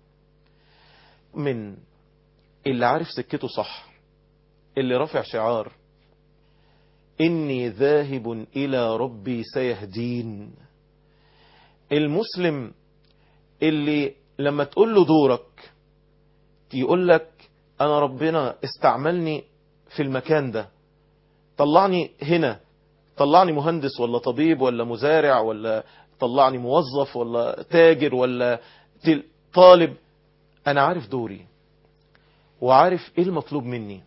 من اللي عارف سكته صح، اللي رافع شعار إني ذاهب إلى ربي سيهدين. المسلم اللي لما تقول له دورك يقول لك أنا ربنا استعملني في المكان ده، طلعني هنا، طلعني مهندس ولا طبيب ولا مزارع ولا طلعني موظف ولا تاجر ولا طالب. أنا عارف دوري وعارف إيه المطلوب مني.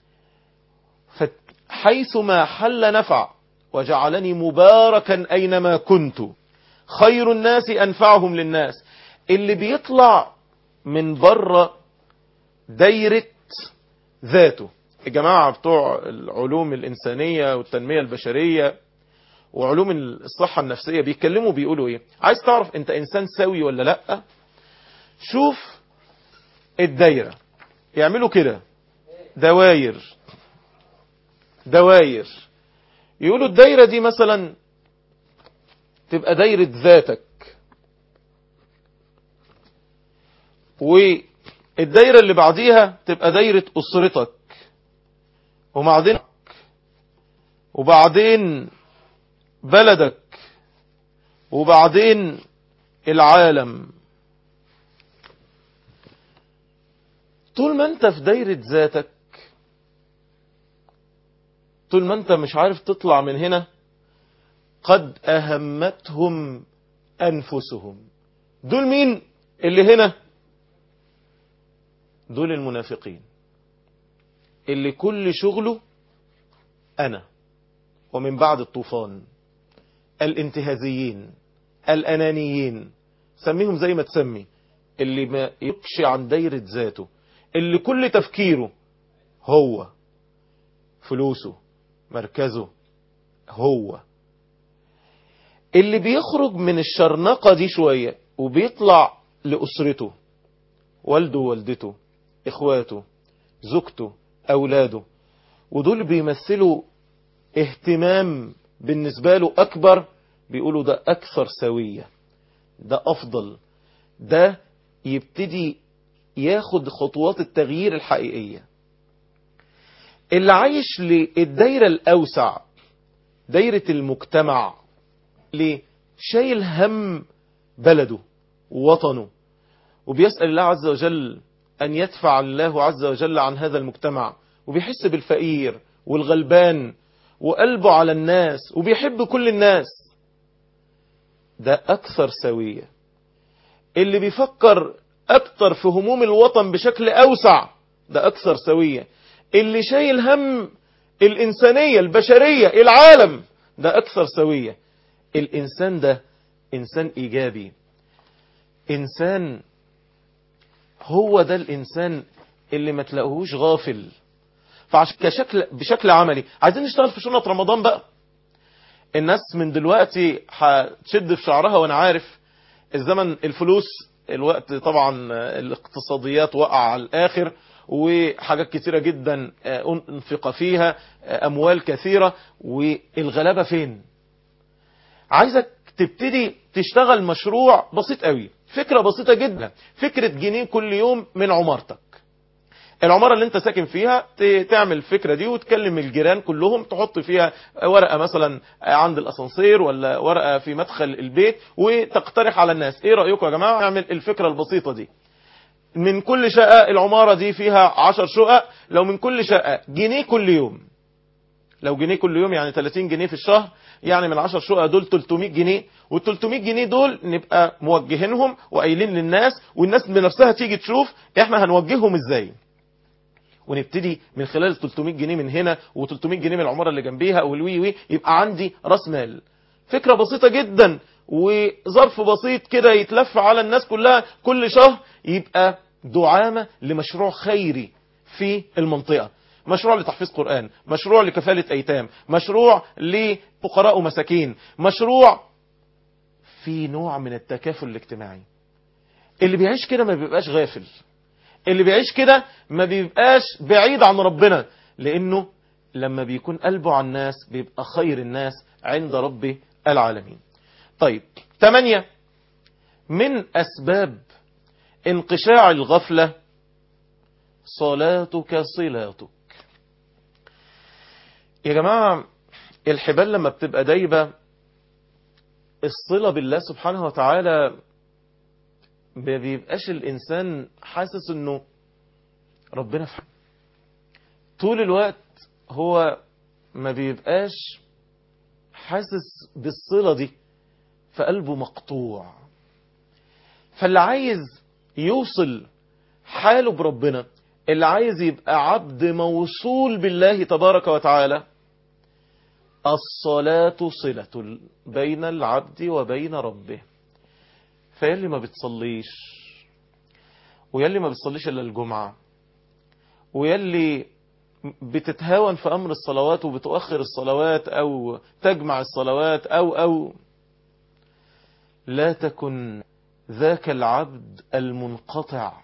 حيثما حل نفع وجعلني مباركا أينما كنت خير الناس أنفعهم للناس. اللي بيطلع من بره دايرة ذاته. الجماعة بتوع العلوم الإنسانية والتنمية البشرية وعلوم الصحة النفسية بيتكلموا بيقولوا إيه؟ عايز تعرف أنت إنسان سوي ولا لأ؟ شوف الدايرة. يعملوا كده دواير دواير يقولوا الدايرة دي مثلا تبقى دايرة ذاتك، والدايرة اللي بعديها تبقى دايرة أسرتك، وبعدين وبعدين بلدك، وبعدين العالم. طول ما انت في دايرة ذاتك، طول ما انت مش عارف تطلع من هنا، قد أهمتهم أنفسهم. دول مين اللي هنا؟ دول المنافقين اللي كل شغله أنا، ومن بعد الطوفان، الانتهازيين، الأنانيين، سميهم زي ما تسمي، اللي ما يبكش عن دايرة ذاته، اللي كل تفكيره هو فلوسه، مركزه، هو اللي بيخرج من الشرنقة دي شوية وبيطلع لأسرته، والده ووالدته، إخواته، زوجته، أولاده، ودول بيمثلوا اهتمام بالنسبة له أكبر. بيقولوا ده أكثر سوية، ده أفضل، ده يبتدي ياخد خطوات التغيير الحقيقية. اللي عايش للدايرة الأوسع، دايرة المجتمع، ليه؟ شايل هم بلده ووطنه، وبيسأل الله عز وجل أن يدفع الله عز وجل عن هذا المجتمع، وبيحس بالفقير والغلبان وقلبه على الناس وبيحب كل الناس. ده أكثر سوية. اللي بيفكر أكثر في هموم الوطن بشكل أوسع، ده أكثر سوية. اللي شايل هم الإنسانية البشرية العالم، ده أكثر سوية. الإنسان ده إنسان إيجابي، إنسان هو ده الإنسان اللي ما تلاقوهوش غافل. فعشان كشكل بشكل عملي عايزين نشتغل في شنطة رمضان بقى. الناس من دلوقتي هتشد في شعرها، وانا عارف الزمن الفلوس الوقت طبعا الاقتصاديات وقع على الآخر، وحاجات كثيرة جدا انفق فيها أموال كثيرة، والغلابة فين؟ عايزك تبتدي تشتغل مشروع بسيط قوي، فكرة بسيطة جدا، فكرة جنيه كل يوم من عمارتك. العمارة اللي انت ساكن فيها تعمل الفكرة دي وتكلم الجيران كلهم، تحط فيها ورقة مثلا عند الأسانسير ولا ورقة في مدخل البيت، وتقترح على الناس ايه رأيكم يا جماعة نعمل الفكرة البسيطة دي. من كل شقة، العمارة دي فيها عشر شقق، لو من كل شقة جنيه كل يوم، لو جنيه كل يوم يعني ثلاثين جنيه في الشهر، يعني من عشر شقق دول ثلاثمائة جنيه، وال ثلاثمائة جنيه دول نبقى موجهينهم وقايلين للناس، والناس بنفسها تيجي تشوف احنا هنوجههم ازاي. ونبتدي من خلال ثلاثمائة جنيه من هنا و300 جنيه من العمارة اللي جنبيها والوي وي، يبقى عندي راس مال. فكرة بسيطة جدا وظرف بسيط كده يتلف على الناس كلها كل شهر، يبقى دعامة لمشروع خيري في المنطقة، مشروع لتحفيظ قرآن، مشروع لكفالة أيتام، مشروع لفقراء ومساكين، مشروع في نوع من التكافل الاجتماعي. اللي بيعيش كده ما بيبقاش غافل، اللي بيعيش كده ما بيبقاش بعيد عن ربنا، لأنه لما بيكون قلبه عن الناس بيبقى خير الناس عند رب العالمين. طيب، ثمانية من أسباب انقشاع الغفلة صلاتك صلاتك. يا جماعة الحبال لما بتبقى دايبة، الصلة بالله سبحانه وتعالى ما بيبقاش الإنسان حاسس انه ربنا في طول الوقت، هو ما بيبقاش حاسس بالصلة دي، فقلبه مقطوع. فاللي عايز يوصل حاله بربنا، اللي عايز يبقى عبد موصول بالله تبارك وتعالى، الصلاة صلة بين العبد وبين ربه. فياللي ما بتصليش، وياللي ما بتصليش إلا الجمعة، وياللي بتتهاون في أمر الصلوات وبتؤخر الصلوات أو تجمع الصلوات أو أو لا تكن ذاك العبد المنقطع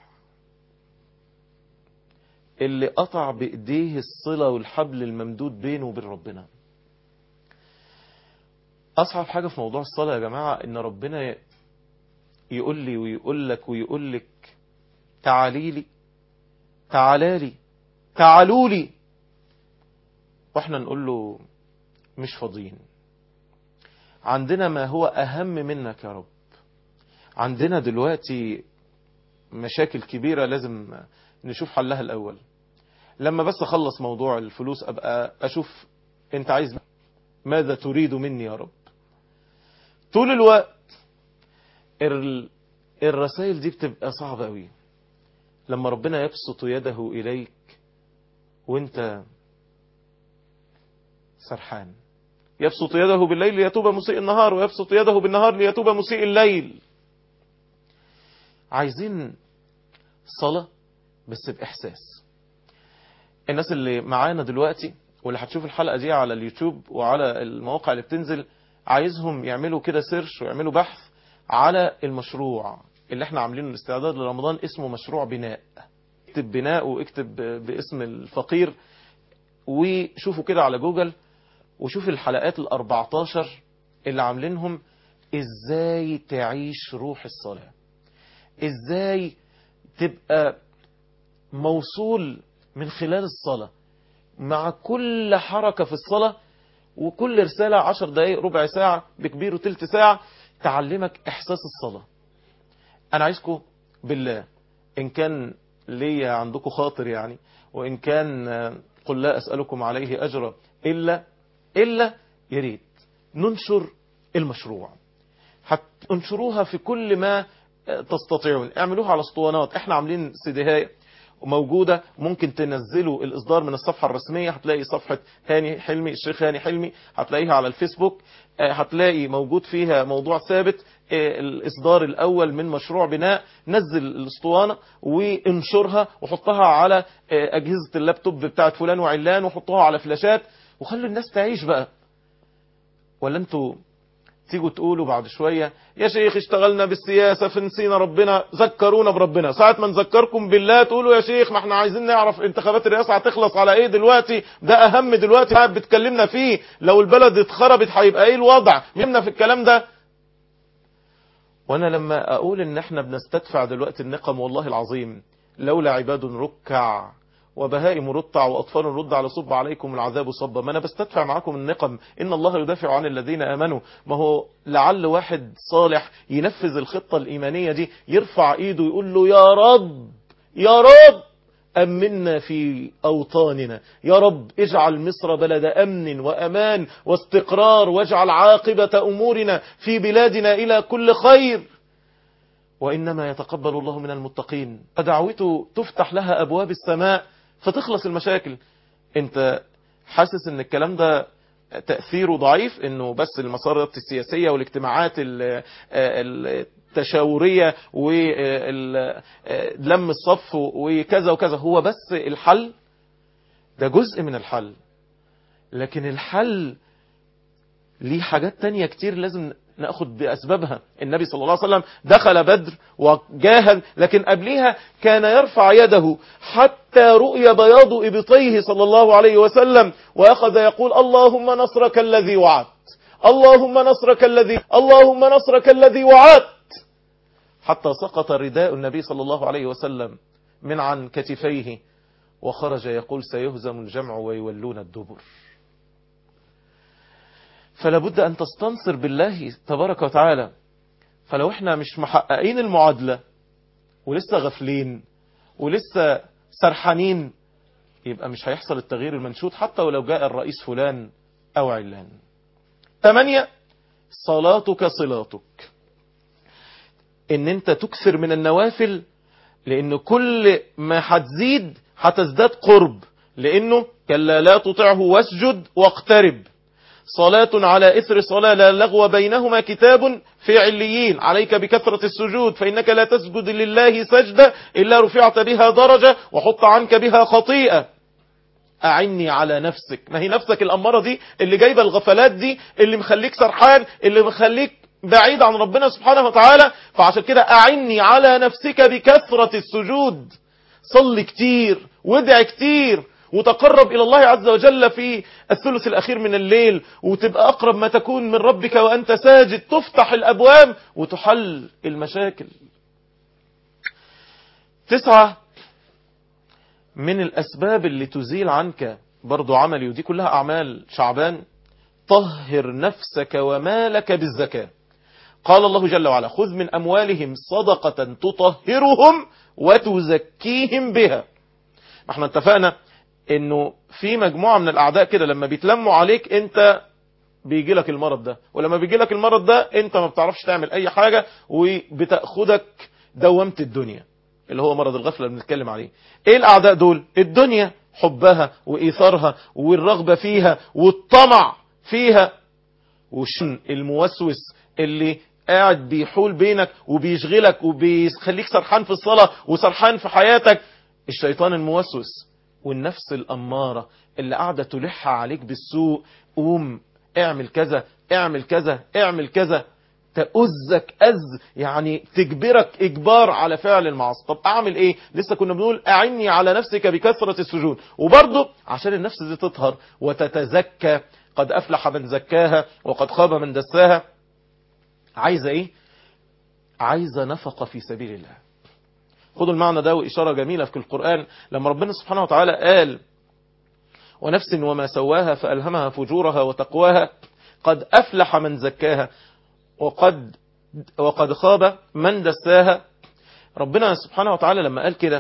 اللي قطع بإيديه الصلة والحبل الممدود بينه وبين ربنا. أصعب حاجة في موضوع الصلاة يا جماعة إن ربنا يقول لي ويقول لك ويقول لك تعالي لي تعالى لي تعالوا لي، واحنا نقول له مش فاضيين، عندنا ما هو أهم منك يا رب، عندنا دلوقتي مشاكل كبيرة لازم نشوف حلها الأول. لما بس أخلص موضوع الفلوس أبقى أشوف أنت عايز ماذا تريد مني يا رب. طول الوقت الرسائل دي بتبقى صعبة قوي لما ربنا يبسط يده إليك وانت سرحان. يبسط يده بالليل ليتوب مسيء النهار، ويبسط يده بالنهار ليتوب مسيء الليل. عايزين صلاة بس بإحساس. الناس اللي معانا دلوقتي واللي هتشوف الحلقة دي على اليوتيوب وعلى المواقع اللي بتنزل، عايزهم يعملوا كده سيرش ويعملوا بحث على المشروع اللي احنا عاملينه الاستعداد لرمضان، اسمه مشروع بناء. اكتب بناء واكتب باسم الفقير وشوفوا كده على جوجل، وشوف الحلقات الأربعتاشر اللي عاملينهم ازاي تعيش روح الصلاة، ازاي تبقى موصول من خلال الصلاة مع كل حركة في الصلاة، وكل رسالة عشر دقايق ربع ساعة بكبيره تلت ساعة تعلمك إحساس الصلاة. أنا عايزكم بالله إن كان ليا عندكم خاطر يعني، وإن كان قل لا أسألكم عليه أجرا إلا إلا يريد ننشر المشروع، هتنشروها في كل ما تستطيعون. اعملوها على اسطوانات، احنا عاملين سيديهاية موجودة، ممكن تنزلوا الإصدار من الصفحة الرسمية، هتلاقي صفحة هاني حلمي الشيخ هاني حلمي، هتلاقيها على الفيسبوك، هتلاقي موجود فيها موضوع ثابت الإصدار الأول من مشروع بناء. نزل الاسطوانة وانشرها وحطها على أجهزة اللابتوب بتاعت فلان وعلان، وحطها على فلاشات وخلوا الناس تعيش بقى. ولا انتوا تيجوا تقولوا بعد شوية يا شيخ اشتغلنا بالسياسة فنسينا ربنا، ذكرونا بربنا. ساعة ما نذكركم بالله تقولوا يا شيخ ما احنا عايزين نعرف انتخابات الرئاسة هتخلص على ايه دلوقتي، ده اهم دلوقتي قاعد بتكلمنا فيه، لو البلد اتخربت هيبقى ايه الوضع، مهمنا في الكلام ده. وانا لما اقول ان احنا بنستدفع دلوقتي النقم، والله العظيم لولا عباد ركع وبهائم رطع وأطفال رد على صب عليكم العذاب صبا، ما أنا بستدفع معكم النقم، إن الله يدافع عن الذين آمنوا. ما هو لعل واحد صالح ينفذ الخطة الإيمانية دي، يرفع إيده يقول له يا رب يا رب أمنا في أوطاننا، يا رب اجعل مصر بلد أمن وأمان واستقرار، واجعل عاقبة أمورنا في بلادنا إلى كل خير، وإنما يتقبل الله من المتقين. فدعوته تفتح لها أبواب السماء فتخلص المشاكل. انت حاسس ان الكلام ده تأثيره ضعيف، انه بس المسارات السياسية والاجتماعات التشاورية ولم الصف وكذا وكذا هو بس الحل، ده جزء من الحل. لكن الحل ليه حاجات تانية كتير لازم نأخذ بأسبابها. النبي صلى الله عليه وسلم دخل بدر وجاهد، لكن قبلها كان يرفع يده حتى رؤي بياض إبطيه صلى الله عليه وسلم، وأخذ يقول اللهم نصرك الذي وعدت، اللهم نصرك الذي اللهم نصرك الذي وعدت، حتى سقط رداء النبي صلى الله عليه وسلم من عن كتفيه، وخرج يقول سيهزم الجمع ويولون الدبر. فلا بد أن تستنصر بالله تبارك وتعالى. فلو احنا مش محققين المعادلة ولسه غفلين ولسه سرحانين، يبقى مش هيحصل التغيير المنشود حتى ولو جاء الرئيس فلان أو علان. ثمانية، صلاتك صلاتك، ان انت تكثر من النوافل، لأنه كل ما هتزيد هتزداد قرب، لأنه كلا لا تطعه واسجد واقترب. صلاة على إثر صلاة لا لغو بينهما كتاب في عليين، عليك بكثرة السجود فإنك لا تسجد لله سجدة إلا رفعت بها درجة وحط عنك بها خطيئة. أعني على نفسك، ما هي نفسك الأمارة دي اللي جايبة الغفلات دي، اللي مخليك سرحان، اللي مخليك بعيد عن ربنا سبحانه وتعالى. فعشان كده أعني على نفسك بكثرة السجود، صل كتير وادع كتير وتقرب إلى الله عز وجل في الثلث الأخير من الليل، وتبقى أقرب ما تكون من ربك وأنت ساجد، تفتح الأبواب وتحل المشاكل. تسعة، من الأسباب اللي تزيل عنك برضو عملي، ودي كلها أعمال شعبان، طهر نفسك ومالك بالزكاة. قال الله جل وعلا خذ من أموالهم صدقة تطهرهم وتزكيهم بها. ما احنا اتفقنا انه في مجموعة من الاعداء كده لما بيتلموا عليك انت بيجي لك المرض ده، ولما بيجي لك المرض ده انت ما بتعرفش تعمل اي حاجة وبتأخدك دوامة الدنيا اللي هو مرض الغفلة اللي بنتكلم عليه. ايه الاعداء دول؟ الدنيا، حبها وايثارها والرغبة فيها والطمع فيها، والشن الموسوس اللي قاعد بيحول بينك وبيشغلك وبيخليك سرحان في الصلاة وسرحان في حياتك، الشيطان الموسوس، والنفس الأمارة اللي قاعدة تلح عليك بالسوء، قوم اعمل كذا اعمل كذا اعمل كذا، تأذك أذ، يعني تجبرك إجبار على فعل المعاصي. طب أعمل إيه؟ لسه كنا بنقول أعني على نفسك بكثرة السجود. وبرضه عشان النفس دي تطهر وتتزكى، قد أفلح من زكاها وقد خاب من دساها، عايزة إيه؟ عايزة نفقة في سبيل الله. خدوا المعنى ده، وإشارة جميلة في القرآن لما ربنا سبحانه وتعالى قال ونفس وما سواها فألهمها فجورها وتقواها قد أفلح من زكاها وقد وقد خاب من دساها. ربنا سبحانه وتعالى لما قال كده،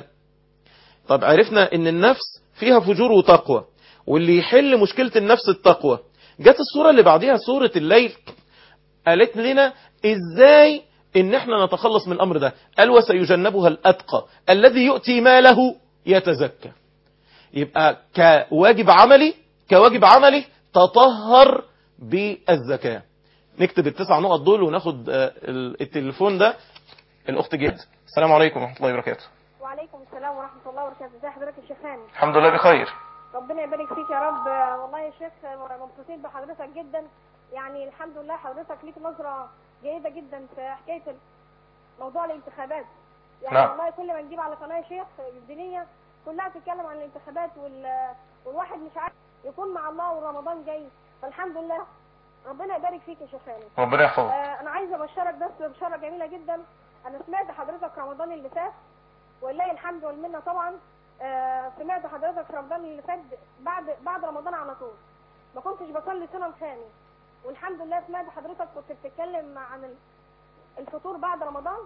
طب عرفنا ان النفس فيها فجور وتقوى، واللي يحل مشكلة النفس التقوى. جت السورة اللي بعدها سورة الليل قالت لنا ازاي ان احنا نتخلص من الامر ده، قال وسيجنبها الاتقى الذي يؤتي ماله يتزكى. يبقى كواجب عملي كواجب عملي تطهر بالزكاة. نكتب التسع نقط دول وناخد التليفون ده. الاخت جد، السلام عليكم ورحمة الله وبركاته. وعليكم السلام ورحمة الله وبركاته. ازي حضرتك يا شيخ هاني؟ الحمد لله بخير. ربنا يبارك فيك يا رب. والله يا شيخ مبسوطين بحضرتك جدا، يعني الحمد لله حضرتك ليك نظرة جيدة جدا في حكاية موضوع الانتخابات. يعني نعم. والله كل ما نجيب على قناة شيخ الدينية كلها بتتكلم عن الانتخابات وال... والواحد مش عارف يكون مع الله ورمضان جاي، فالحمد لله ربنا يبارك فيك يا شيخ هاني. ربنا يحفظك. آه انا عايزه ابشرك بس بشاره جميله جدا. انا سمعت حضرتك رمضان اللي فات ولله الحمد والمنه طبعا. آه سمعت حضرتك في رمضان اللي فات بعد بعد رمضان على طول، ما كنتش بصلي سنن ثاني، والحمد لله سمعت حضرتك كنت بتتكلم عن الفطور بعد رمضان.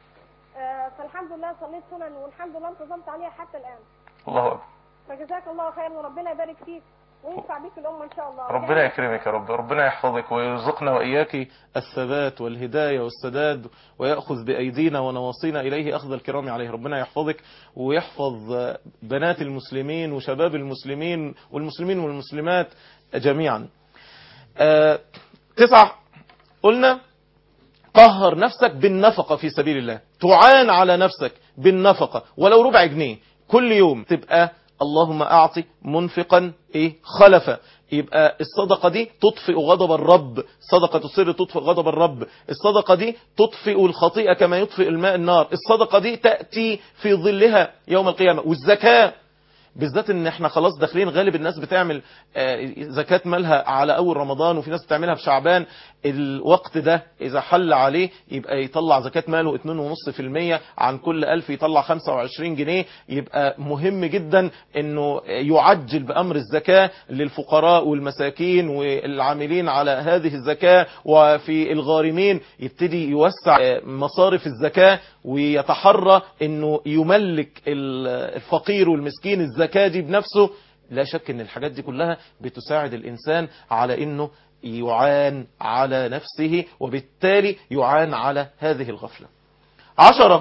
آه فالحمد لله صليت سنن والحمد لله انتظمت عليها حتى الان. الله اكبر. فجزاك الله خير وربنا يبارك فيك وينفع بيك الأمة إن شاء الله. ربنا يكرمك يا رب، ربنا يحفظك ويرزقنا وإياك الثبات والهداية والسداد، ويأخذ بأيدينا ونواصينا إليه أخذ الكرام عليه. ربنا يحفظك ويحفظ بنات المسلمين وشباب المسلمين والمسلمين والمسلمات جميعا. آه تسعة قلنا طهر نفسك بالنفقة في سبيل الله، تعان على نفسك بالنفقة ولو ربع جنيه كل يوم، تبقى اللهم أعطي منفقا إيه خلفا. يبقى الصدقة دي تطفئ غضب الرب، صدقة السر تطفئ غضب الرب، الصدقة دي تطفئ الخطيئة كما يطفئ الماء النار، الصدقة دي تأتي في ظلها يوم القيامة. والزكاة بالذات ان احنا خلاص داخلين، غالب الناس بتعمل زكاة مالها على اول رمضان، وفي ناس بتعملها في شعبان. الوقت ده اذا حل عليه يبقى يطلع زكاة ماله اتنين ونص في المية عن كل الف، يطلع خمسة وعشرين جنيه. يبقى مهم جدا انه يعجل بامر الزكاة للفقراء والمساكين والعاملين على هذه الزكاة، وفي الغارمين يبتدي يوسع مصارف الزكاة ويتحرى انه يملك الفقير والمسكين الزكاة دي بنفسه. لا شك ان الحاجات دي كلها بتساعد الانسان على انه يعان على نفسه، وبالتالي يعان على هذه الغفلة. عشرة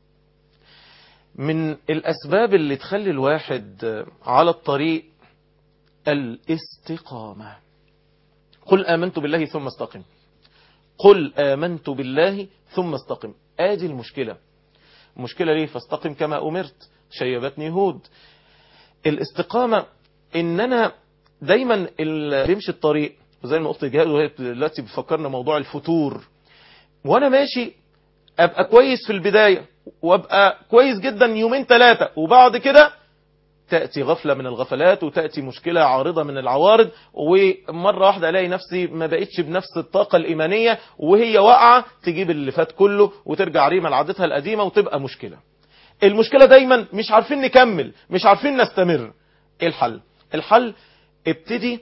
من الاسباب اللي تخلي الواحد على الطريق الاستقامة. قل آمنت بالله ثم استقم، قل آمنت بالله ثم استقم. ادي المشكلة. مشكلة ليه؟ فاستقم كما أمرت، شيبتني هود. الاستقامة ان انا دايما اللي بيمشي الطريق، وزي ما قلت جهاد وهي دلوقتي بتفكرنا موضوع الفتور، وانا ماشي ابقى كويس في البداية وابقى كويس جدا يومين ثلاثة، وبعد كده تأتي غفلة من الغفلات وتأتي مشكلة عارضة من العوارض، ومرة واحدة الاقي نفسي ما بقتش بنفس الطاقة الإيمانية، وهي واقعة تجيب اللي فات كله وترجع ريما لعادتها القديمة وتبقى مشكلة. المشكلة دايما مش عارفين نكمل، مش عارفين نستمر. ايه الحل؟ الحل ابتدي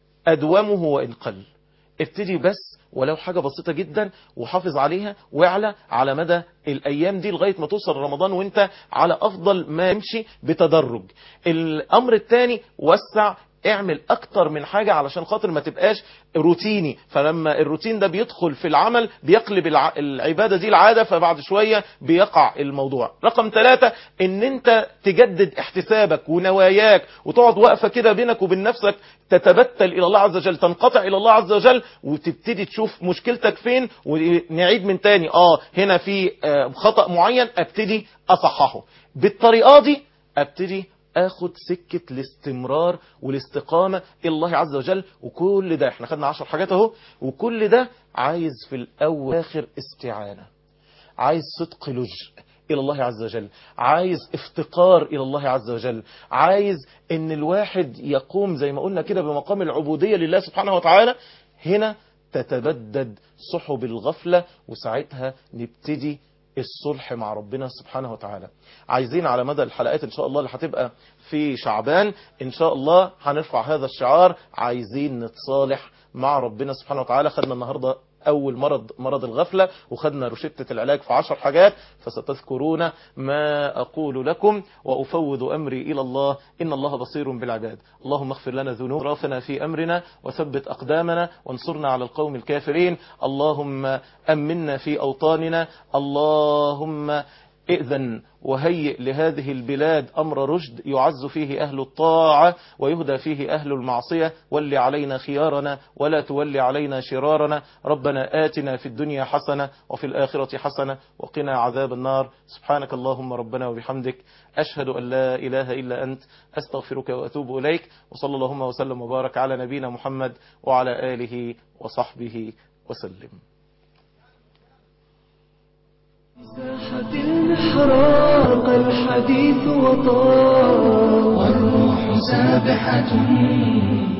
أدومه وإن قل، ابتدي بس ولو حاجة بسيطة جدا وحافظ عليها، واعلى على مدى الأيام دي لغاية ما توصل رمضان وانت على أفضل ما يمشي بتدرج. الأمر الثاني وسع، اعمل اكتر من حاجة علشان خاطر ما تبقاش روتيني، فلما الروتين ده بيدخل في العمل بيقلب الع... العبادة دي العادة، فبعد شوية بيقع الموضوع. رقم ثلاثة ان انت تجدد احتسابك ونواياك، وتقعد وقفة كده بينك وبين نفسك تتبتل الى الله عز وجل، تنقطع الى الله عز وجل، وتبتدي تشوف مشكلتك فين، ونعيد من تاني اه هنا في آه خطأ معين ابتدي اصححه. بالطريقة دي ابتدي اخد سكة الاستمرار والاستقامة الى الله عز وجل. وكل ده احنا خدنا عشر حاجات اهو، وكل ده عايز في الاول اخر استعانة، عايز صدق لجء الى الله عز وجل، عايز افتقار الى الله عز وجل، عايز ان الواحد يقوم زي ما قلنا كده بمقام العبودية لله سبحانه وتعالى. هنا تتبدد سحب الغفلة، وساعتها نبتدي الصلح مع ربنا سبحانه وتعالى. عايزين على مدى الحلقات ان شاء الله اللي هتبقى في شعبان ان شاء الله هنرفع هذا الشعار، عايزين نتصالح مع ربنا سبحانه وتعالى. خدنا النهاردة اول مرض مرض الغفلة، وخدنا روشتة العلاج في عشر حاجات، فستذكرون ما اقول لكم وافوض امري الى الله ان الله بصير بالعباد. اللهم اغفر لنا ذنوب رافنا في امرنا، وثبت اقدامنا، وانصرنا على القوم الكافرين. اللهم امنا في اوطاننا، اللهم ائذن وهيئ لهذه البلاد أمر رشد يعز فيه أهل الطاعة ويهدى فيه أهل المعصية. ول علينا خيارنا ولا تول علينا شرارنا. ربنا آتنا في الدنيا حسنة وفي الآخرة حسنة وقنا عذاب النار. سبحانك اللهم ربنا وبحمدك، أشهد أن لا إله إلا أنت، أستغفرك وأتوب إليك. وصلى اللهم وسلم وبارك على نبينا محمد وعلى آله وصحبه وسلم. مساحة المحراق الحديث وطار، والروح سابحة